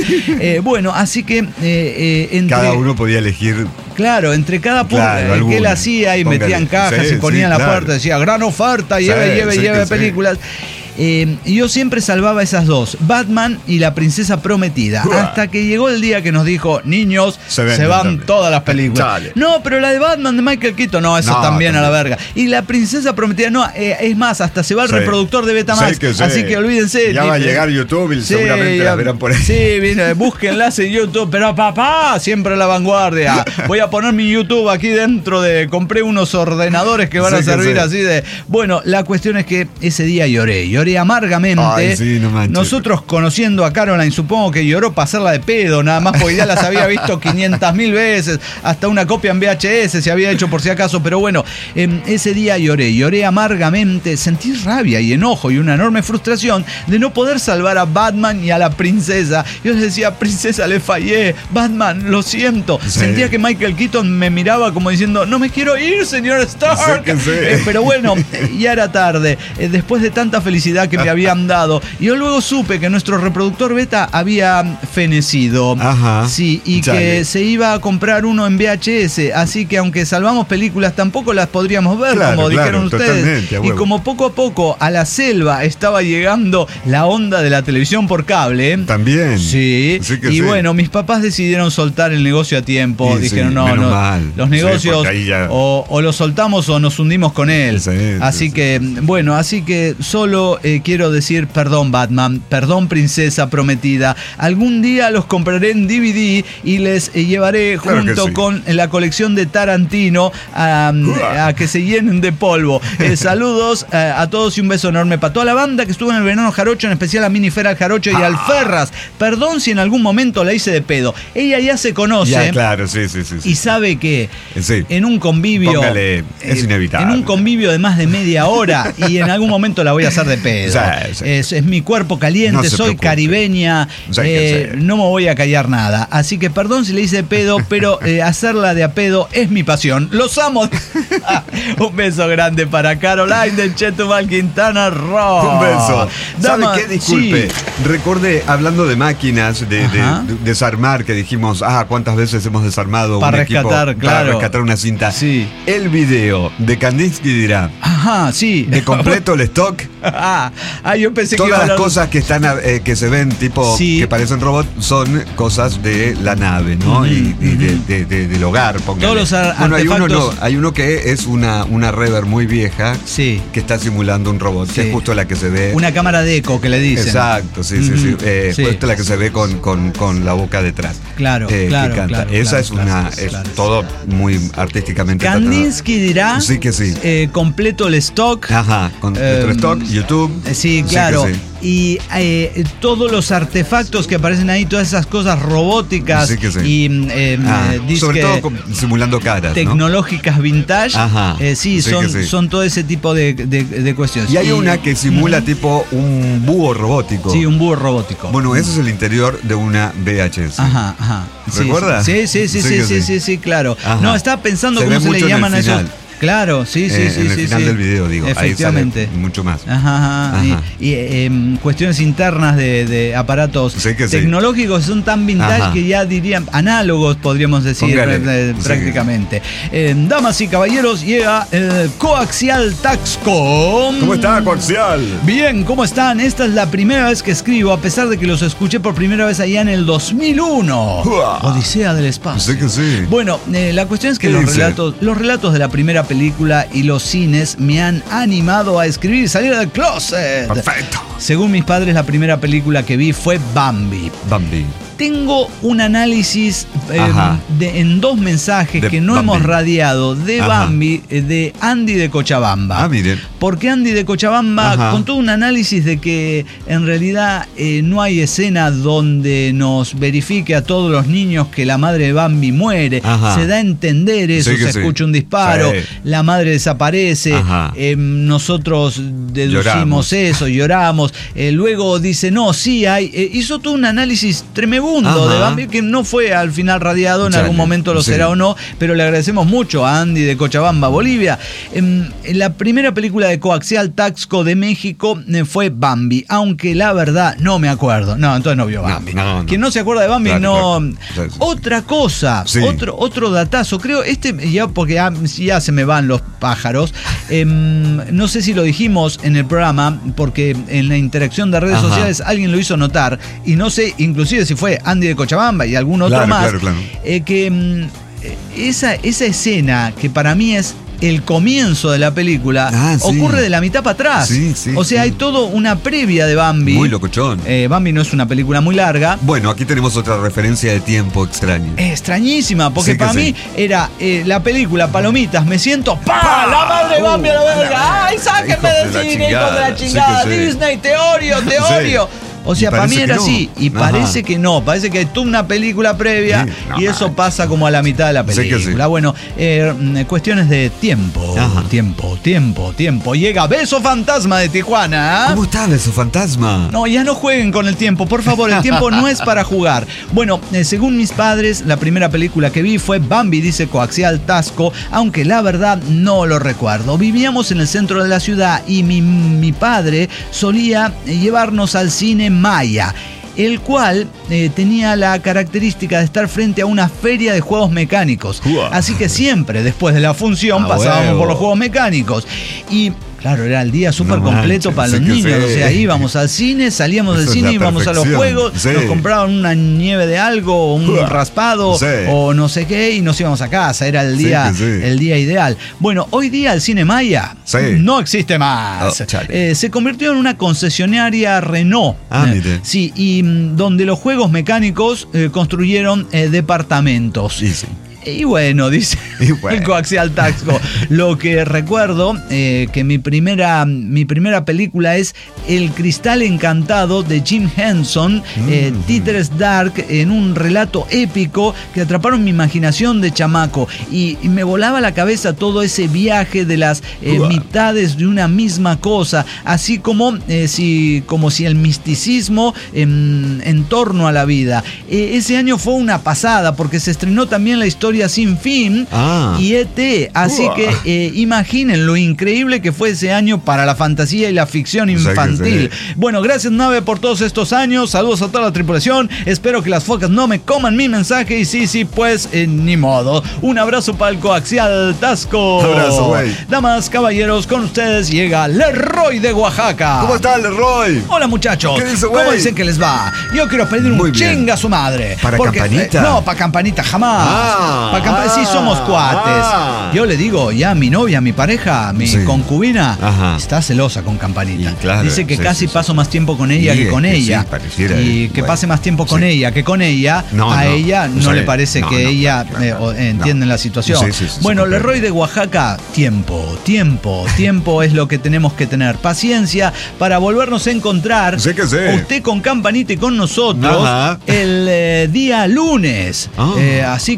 Eh, bueno, así que eh, eh, entre, Cada uno podía elegir. claro, entre cada punto Claro, que él alguna. hacía y Póngale. metía en cajas Sí, y ponía sí, en la claro. puerta, decía, gran oferta, lleve, Sí, lleve, sí lleve que sí. películas. Eh, y yo siempre salvaba esas dos, Batman y La Princesa Prometida, Uah. hasta que llegó el día que nos dijo, niños, Se se, venden van también. todas las películas. Dale. No, pero la de Batman de Michael Keaton, no, eso No, también, a la también. verga. Y La Princesa Prometida, no, eh, es más, hasta se va el Sí. reproductor de Betamax, Sí que sí. así que olvídense. Ya va a tipo, llegar YouTube y sí, seguramente ya- las verán por ahí. Sí, viene, búsquenlas en YouTube, pero papá, siempre a la vanguardia. Voy a poner mi YouTube aquí dentro de, compré unos ordenadores que van Sí a que servir sí. así de... Bueno, la cuestión es que ese día lloré, lloré amargamente. Ay, sí, no manches. Nosotros conociendo a Caroline, supongo que lloró para hacerla de pedo, nada más porque ya las había visto quinientas mil veces, hasta una copia en V H S se había hecho por si acaso, pero bueno, eh, ese día lloré, lloré amargamente, sentí rabia y enojo y una enorme frustración de no poder salvar a Batman y a la princesa. Yo les decía, princesa, le fallé, Batman, lo siento. Sí. Sentía que Michael Keaton me miraba como diciendo, no me quiero ir, señor Stark. Sí que sí. Eh, pero bueno, ya era tarde, eh, después de tanta felicidad que me habían dado. Yo luego supe que nuestro reproductor beta había fenecido. Ajá. Sí, y Chale. que se iba a comprar uno en V H S. Así que aunque salvamos películas, tampoco las podríamos ver, Claro, como claro, dijeron ustedes. totalmente, a Y huevo. como poco a poco a la selva estaba llegando la onda de la televisión por cable. También. Sí, Sí que y sí. bueno, mis papás decidieron soltar el negocio a tiempo. Y Dijeron, sí, no, menos no, mal. los Sí, negocios porque ahí ya- o, o los soltamos o nos hundimos con él. Sí, sí, así sí. que, bueno, así que solo eh, quiero decir perdón Batman, perdón Princesa Prometida. Algún día los compraré en D V D y les eh, llevaré Claro que junto sí. con la colección de Tarantino a, a que se llenen de polvo. Eh, saludos eh, a todos y un beso enorme para toda la banda que estuvo en el Verano Jarocho, en especial a Mini Fer al Jarocho y Ah. al Ferras. Perdón si en algún momento la hice de pedo. Ella ya se conoce. Ya, claro, sí, sí, sí. sí. Y sabe que Sí. en un convivio. Póngale, es eh, inevitable. En un convivio de más de media hora y en algún momento la voy a hacer de pedo. Sí, sí. Es, es mi cuerpo caliente, No se soy preocupe. caribeña, Sí que eh, sí. no me voy a callar nada. Así que perdón si le hice de pedo, pero eh, hacerla de a pedo es mi pasión. ¡Los amo! Un beso grande para Caroline de Chetumal, Quintana Roo. Un beso. ¿Sabe Dama, qué? Disculpe. sí. Recordé, hablando de máquinas, de, de- Ajá. de desarmar, que dijimos, ah, cuántas veces hemos desarmado Para un equipo rescatar, para claro. rescatar una cinta. Sí. El video de Kandinsky dirá, Ajá, sí. de completo el stock, Ah, ah, yo pensé que iba todas a las hablar- cosas que están eh, que se ven tipo Sí. que parecen robots son cosas de la nave, ¿no? Ujú, y y de- ujú. de- de- del hogar, póngale. Todos los ar- bueno, hay uno, no, artefactos. hay uno que es una, una rever muy vieja Sí. que está simulando un robot, que Sí. es justo la que se ve. Una cámara de eco que le dicen. Exacto, sí, sí, sí. Ujú, Eh, sí. Justo la que se ve con, con, con la boca detrás. Claro, Eh, claro, que canta. claro, Esa claro, es una, claro, es claro. todo muy artísticamente tratado. Kandinsky dirá Sí que sí. eh, completo el stock. Ajá, con Eh, nuestro stock, YouTube. Eh, Sí, que claro. sí. Y eh, todos los artefactos que aparecen ahí, todas esas cosas robóticas Sí que sí. y eh, Ah, eh, disque sobre todo con- simulando caras, ¿no? tecnológicas vintage, Ajá, eh, sí, sí son, que sí. son todo ese tipo de, de- de cuestiones. Y hay una que simula tipo un búho robótico. Sí, un búho robótico. Bueno, ese es el interior de una V H S. Ajá, ajá. Sí, ¿Recuerda? Sí, sí, sí, Sí sí, que sí, sí. sí, sí, claro. Ajá. No, estaba pensando Se ve cómo se mucho le en el llaman a esos. final. Claro, sí, sí, eh, sí. En el sí, final sí. del video, digo. Efectivamente. Ahí sale mucho más. Ajá, ajá. Ajá. Y, y eh, cuestiones internas de, de aparatos Sí que sí. tecnológicos son tan vintage Ajá. que ya dirían análogos, podríamos decir, Póngale. eh, Sí. prácticamente. Eh, damas y caballeros, llega el Coaxial Taxco. ¿Cómo está, Coaxial? Bien, ¿cómo están? Esta es la primera vez que escribo, a pesar de que los escuché por primera vez allá en el dos mil uno. Uah. Odisea del espacio. Sí que sí. Bueno, eh, la cuestión es que ¿Qué los dice? relatos, los relatos de la primera película y los cines me han animado a escribir y salir del closet. Perfecto. Según mis padres, la primera película que vi fue Bambi. Bambi. Tengo un análisis eh, Ajá. de, en dos mensajes De que no Bambi. hemos radiado de Ajá. Bambi, eh, de Andy de Cochabamba. Ah, miren. Porque Andy de Cochabamba Ajá. contó un análisis de que en realidad eh, no hay escena donde nos verifique a todos los niños que la madre de Bambi muere. Ajá. Se da a entender eso, Sí que se sí. escucha un disparo, Sí. la madre desaparece, Ajá. eh, nosotros deducimos Lloramos. eso, lloramos. Eh, luego dice, no, sí hay. Eh, hizo todo un análisis tremebundo Ajá. de Bambi que no fue al final radiado, en Chale, algún momento lo sí. será o no, pero le agradecemos mucho a Andy de Cochabamba, Bolivia. En, en la primera película de Coaxial Taxco de México eh, fue Bambi, aunque la verdad no me acuerdo. No, entonces no vio No, Bambi. no, no. Quien no se acuerda de Bambi, Claro, no. claro. Sí, sí. Otra cosa, Sí. otro, otro datazo, creo, este ya porque ya, ya se me van los pájaros. Em, no sé si lo dijimos en el programa, porque en la interacción de redes Ajá. sociales alguien lo hizo notar, y no sé, inclusive si fue Andy de Cochabamba y algún otro Claro, más, claro, claro. eh, que mm, esa, esa escena que para mí es el comienzo de la película, Ah, sí. ocurre de la mitad para atrás. Sí, sí, o sea, sí. hay todo una previa de Bambi. Muy locochón. Eh, Bambi no es una película muy larga. Bueno, aquí tenemos otra referencia de tiempo extraña. Es extrañísima, porque Sí que para sí. mí era eh, la película Palomitas, me siento ¡pa! ¡La madre de Bambi a la Uh, verga! ¡Ay, sáquenme hijos de del la cine, hijos de chingada! la chingada! Sí que sí. Disney, te odio, te Sí. odio. O sea, Y para mí parece era que no. así. Y Ajá. parece que no. Parece que hay toda una película previa Sí, no y eso manches. pasa como a la mitad de la Sí que sí. película. Bueno, eh, mm, cuestiones de tiempo. Ajá. Tiempo, tiempo, tiempo. Llega Beso Fantasma de Tijuana. ¿Cómo está Beso Fantasma? No, ya no jueguen con el tiempo, por favor, el tiempo no es para jugar. Bueno, eh, según mis padres, la primera película que vi fue Bambi, dice Coaxial Taxco, aunque la verdad no lo recuerdo. Vivíamos en el centro de la ciudad y mi, mi padre solía eh, llevarnos al cine Maya, el cual eh, tenía la característica de estar frente a una feria de juegos mecánicos. Uah. Así que siempre, después de la función, Ah, pasábamos huevo. por los juegos mecánicos. Y claro, era el día súper No completo manches, para sí los que niños. sí. O sea, íbamos al cine, salíamos Eso del es cine, la íbamos a los perfección. juegos, Sí. nos compraban una nieve de algo, un Uah. raspado Sí. o no sé qué, y nos íbamos a casa. Era el Sí día, que sí. el día ideal. Bueno, hoy día el cine Maya Sí. no existe más. Oh, chale. Eh, se convirtió en una concesionaria Renault. Ah, Eh, mire. Sí, y mm, donde los juegos mecánicos eh, construyeron eh, departamentos. Sí, sí. Y bueno, dice Y bueno. el Coaxial Taxco. Lo que recuerdo, eh, que mi primera, mi primera película es El Cristal Encantado de Jim Henson, eh, Mm. Títeres Dark, en un relato épico que atraparon mi imaginación de chamaco. Y, y me volaba la cabeza todo ese viaje de las eh, Uah. mitades de una misma cosa, así como, eh, si, como si el misticismo en, en torno a la vida. Eh, ese año fue una pasada porque se estrenó también la historia Sin Fin Ah. y E T, así Uah. que eh, imaginen lo increíble que fue ese año para la fantasía y la ficción O sea que infantil. sí. Bueno, gracias Nave por todos estos años, saludos a toda la tripulación, espero que las focas no me coman mi mensaje y sí, sí, pues eh, ni modo. Un abrazo para el Coaxial Taxco. Abrazo, güey. Damas, caballeros, con ustedes llega Leroy de Oaxaca. ¿Cómo está Leroy? Hola muchachos, ¿Qué dice, ¿cómo güey? dicen que les va? Yo quiero pedir un Muy bien. chinga a su madre. ¿Para Campanita? eh, no, para Campanita jamás. Ah, para Campanita sí ah, somos cuates. ah. Yo le digo, ya mi novia, mi pareja, mi Sí. concubina, Ajá. está celosa con Campanita. Y claro, Dice que sí, casi sí, sí. paso más tiempo con ella Y que es con que ella. sí, pareciera, y eh, que bueno, pase más tiempo con sí. ella que con ella. No, a no, ella no sí, le parece no, que no, ella claro, eh, o- entiende no. la situación. Sí, sí, sí, bueno, sí, Leroy de Oaxaca, tiempo, tiempo, tiempo es lo que tenemos que tener. Paciencia para volvernos a encontrar. Sí que sí. Usted con Campanita y con nosotros Ajá. el eh, día lunes. Ah. Eh, así que bueno,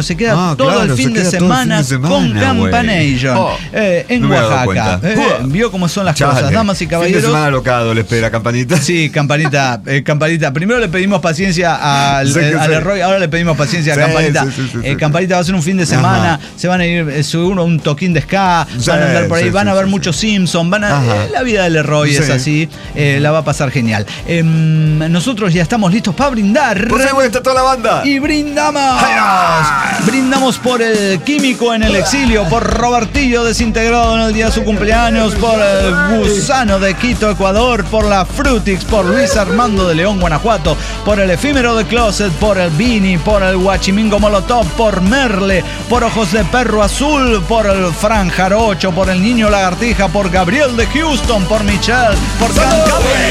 se queda Ah, todo, claro, el fin se de queda todo el semana fin de semana, con güey. Campanation Oh, eh, en no me había dado Oaxaca. cuenta. Eh, ¿Vio cómo son las Chale. cosas, damas y Fin de caballeros? semana locado, le espera, Campanita. Sí, Campanita, eh, Campanita. Primero le pedimos paciencia al, Sí que al sí. Leroy, ahora le pedimos paciencia Sí, a Campanita. sí, sí, sí, Eh, sí. Campanita va a ser un fin de semana, Ajá. se van a ir, eh, seguro un toquín de ska, Sí, van a andar por ahí, sí, van sí, a ver sí, muchos sí. Simpsons, van a, Ajá. eh, la vida del Leroy es Sí. así, eh, la va a pasar genial. Em, nosotros ya estamos listos para brindar. Pues ahí está toda la banda. Y brindamos. Brindamos por el químico en el exilio, por Robertillo desintegrado en el día de su cumpleaños, por el gusano de Quito, Ecuador, por la Frutix, por Luis Armando de León, Guanajuato, por el efímero de Closet, por el Vini, por el Guachimingo Molotov, por Merle, por Ojos de Perro Azul, por el Fran Jarocho, por el Niño Lagartija, por Gabriel de Houston, por Michelle, por Can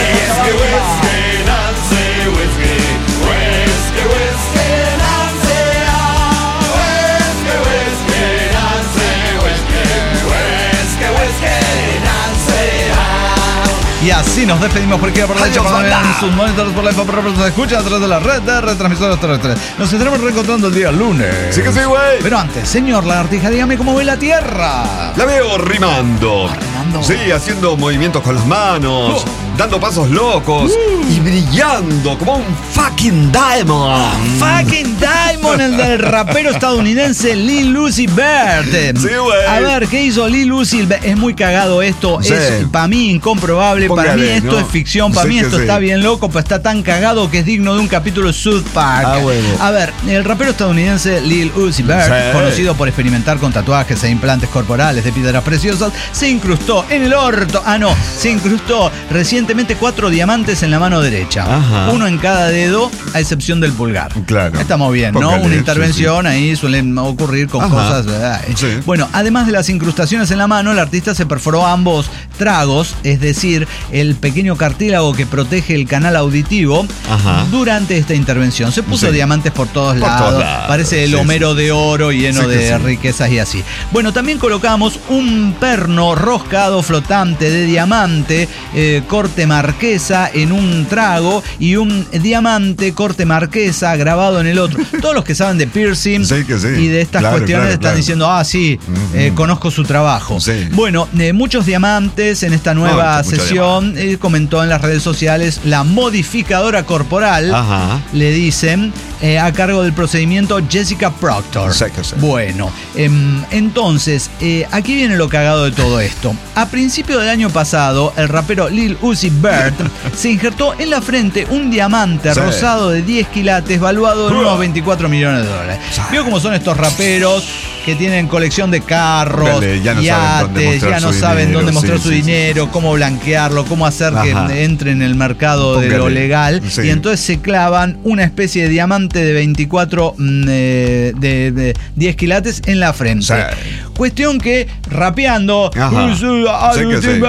Y así nos despedimos por aquí por la derecha, por la en sus monitores, por la info, por se escucha a través de la red de retransmisores terrestres. Nos estaremos reencontrando el día lunes. Sí que sí, güey. Pero antes, señor Lagartija, dígame cómo ve la Tierra. La veo rimando. Rimando. Sí, haciendo movimientos con las manos, Oh. dando pasos locos Uh. y brillando como un fucking diamond. Fucking Diamond, el del rapero estadounidense Lil Uzi Vert. Sí, güey. A ver, ¿qué hizo Lil Uzi Vert? Es muy cagado esto. Sí. Es para mí incomprobable. Para mí Póngale, esto ¿no? es ficción. Para Sí mí que esto sí. está bien loco. Pues está tan cagado que es digno de un capítulo de South Park. Ah, huevo. A ver, el rapero estadounidense Lil Uzi Vert, Sí. conocido por experimentar con tatuajes e implantes corporales de piedras preciosas, se incrustó en el orto. Ah, no. Se incrustó recientemente cuatro diamantes en la mano derecha. Ajá. Uno en cada dedo, a excepción del pulgar. Claro. Estamos bien, ¿no? Póngale, Una sí, intervención ahí suelen ocurrir con Ajá. cosas, ¿verdad? Sí. Bueno, además de las incrustaciones en la mano, el artista se perforó ambos tragos, es decir, el pequeño cartílago que protege el canal auditivo, Ajá. durante esta intervención. Se puso Sí. diamantes por todos, Por lados. todos lados, Parece el sí, Homero de oro lleno Sí que de sí. riquezas y así. Bueno, también colocamos un perno roscado flotante de diamante, eh, corte marquesa en un trago y un diamante corte marquesa grabado en el otro. Todos los que saben de piercing Sí que sí. y de estas Claro, cuestiones claro, están claro. diciendo, ah, sí, Ujú. eh, conozco su trabajo. Sí. Bueno, eh, muchos diamantes en esta nueva Mucho, mucho sesión. Eh, comentó en las redes sociales la modificadora corporal, Ajá. le dicen, eh, a cargo del procedimiento Jessica Proctor. Sí que sí. Bueno, em, entonces, eh, aquí viene lo cagado de todo esto. A principio del año pasado, el rapero Lil Uzi Vert se injertó en la frente un diamante Sí. rosado de diez quilates, valuado en unos veinticuatro millones de dólares. ¿Vio cómo son estos raperos que tienen colección de carros, Póngale, ya no saben dónde yates, mostrar ya no su saben dinero, dónde mostrar sí, su sí, sí, dinero, sí. cómo blanquearlo, cómo hacer Ajá. que entre en el mercado de lo Póngale, legal? sí. Y entonces se clavan una especie de diamante de veinticuatro, mm, eh, de, de diez quilates en la frente. Sí. Cuestión que rapeando, Ajá. Sí que sí.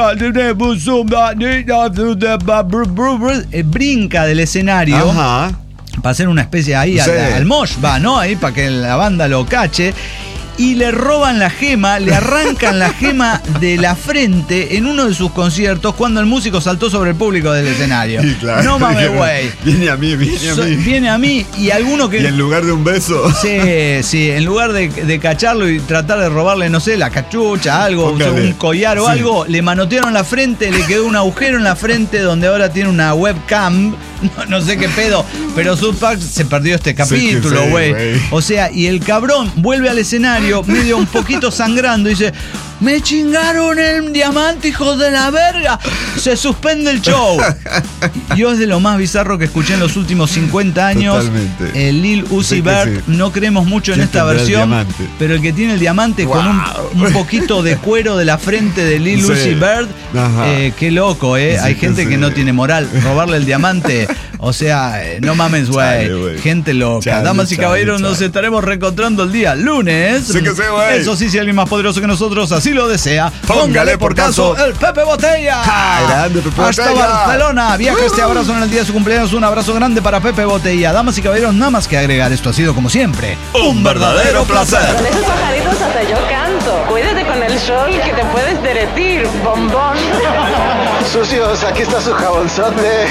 eh, brinca del escenario Ajá. para hacer una especie ahí al, Sí. al mosh, va, ¿no? Ahí para que la banda lo cache. Y le roban la gema, le arrancan la gema de la frente en uno de sus conciertos cuando el músico saltó sobre el público del escenario. Sí, claro. No mames, güey. Viene a mí, viene a So- mí. Viene a mí y alguno que... Y en lugar de un beso. Sí, sí, en lugar de, de cacharlo y tratar de robarle, no sé, la cachucha, algo, Póngale. un collar o Sí. algo, le manotearon la frente, le quedó un agujero en la frente donde ahora tiene una webcam, no, no sé qué pedo, pero South Park se perdió este capítulo, sí, güey. güey. O sea, y el cabrón vuelve al escenario medio un poquito sangrando y dice... ¡Me chingaron el diamante, hijos de la verga! Se suspende el show. Yo es de lo más bizarro que escuché en los últimos cincuenta años. Totalmente. El Lil Uzi Sí que Vert, sí. no creemos mucho en ¿Quién esta tendrá el versión, diamante? pero el que tiene el diamante Wow. con un, un poquito de cuero de la frente de Lil Sí. Uzi Vert, Ajá. eh, qué loco, ¿eh? Sí Hay que gente sí. que no tiene moral. Robarle el diamante, o sea, eh, no mames, Chale, güey. güey. Gente loca. Chale, Damas y chale, caballeros, chale. nos estaremos reencontrando el día lunes. Sí que sí, güey. Eso sí, si alguien más poderoso que nosotros así lo desea, Póngale por caso el Pepe Botella. Ja, grande Pepe Hasta Botella. Barcelona. Viaja este abrazo en el día de su cumpleaños. Un abrazo grande para Pepe Botella. Damas y caballeros, nada más que agregar. Esto ha sido, como siempre, un verdadero placer. Con esos pajaritos hasta yo canto. Cuídate con el sol que te puedes derretir, bombón. Sucios, aquí está su jabonzote.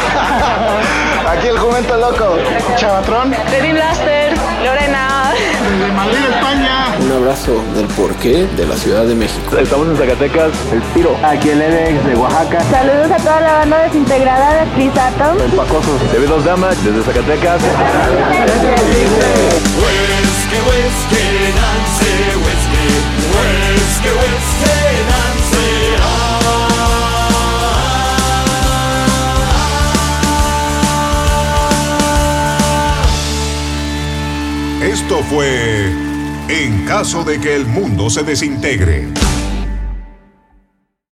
Aquí el jumento loco. Chavatrón. Teddy Blaster, Lorena. Desde Madrid, España. Un abrazo del porqué de la Ciudad de México. Estamos en Zacatecas, el Piro. Aquí el Edex de Oaxaca. Saludos a toda la banda desintegrada de Crisatom. El Pacoso. T V dos Dama, desde Zacatecas. Whisky, whisky, Nancy, whisky. Whisky, whisky, Nancy. Esto fue En caso de que el mundo se desintegre.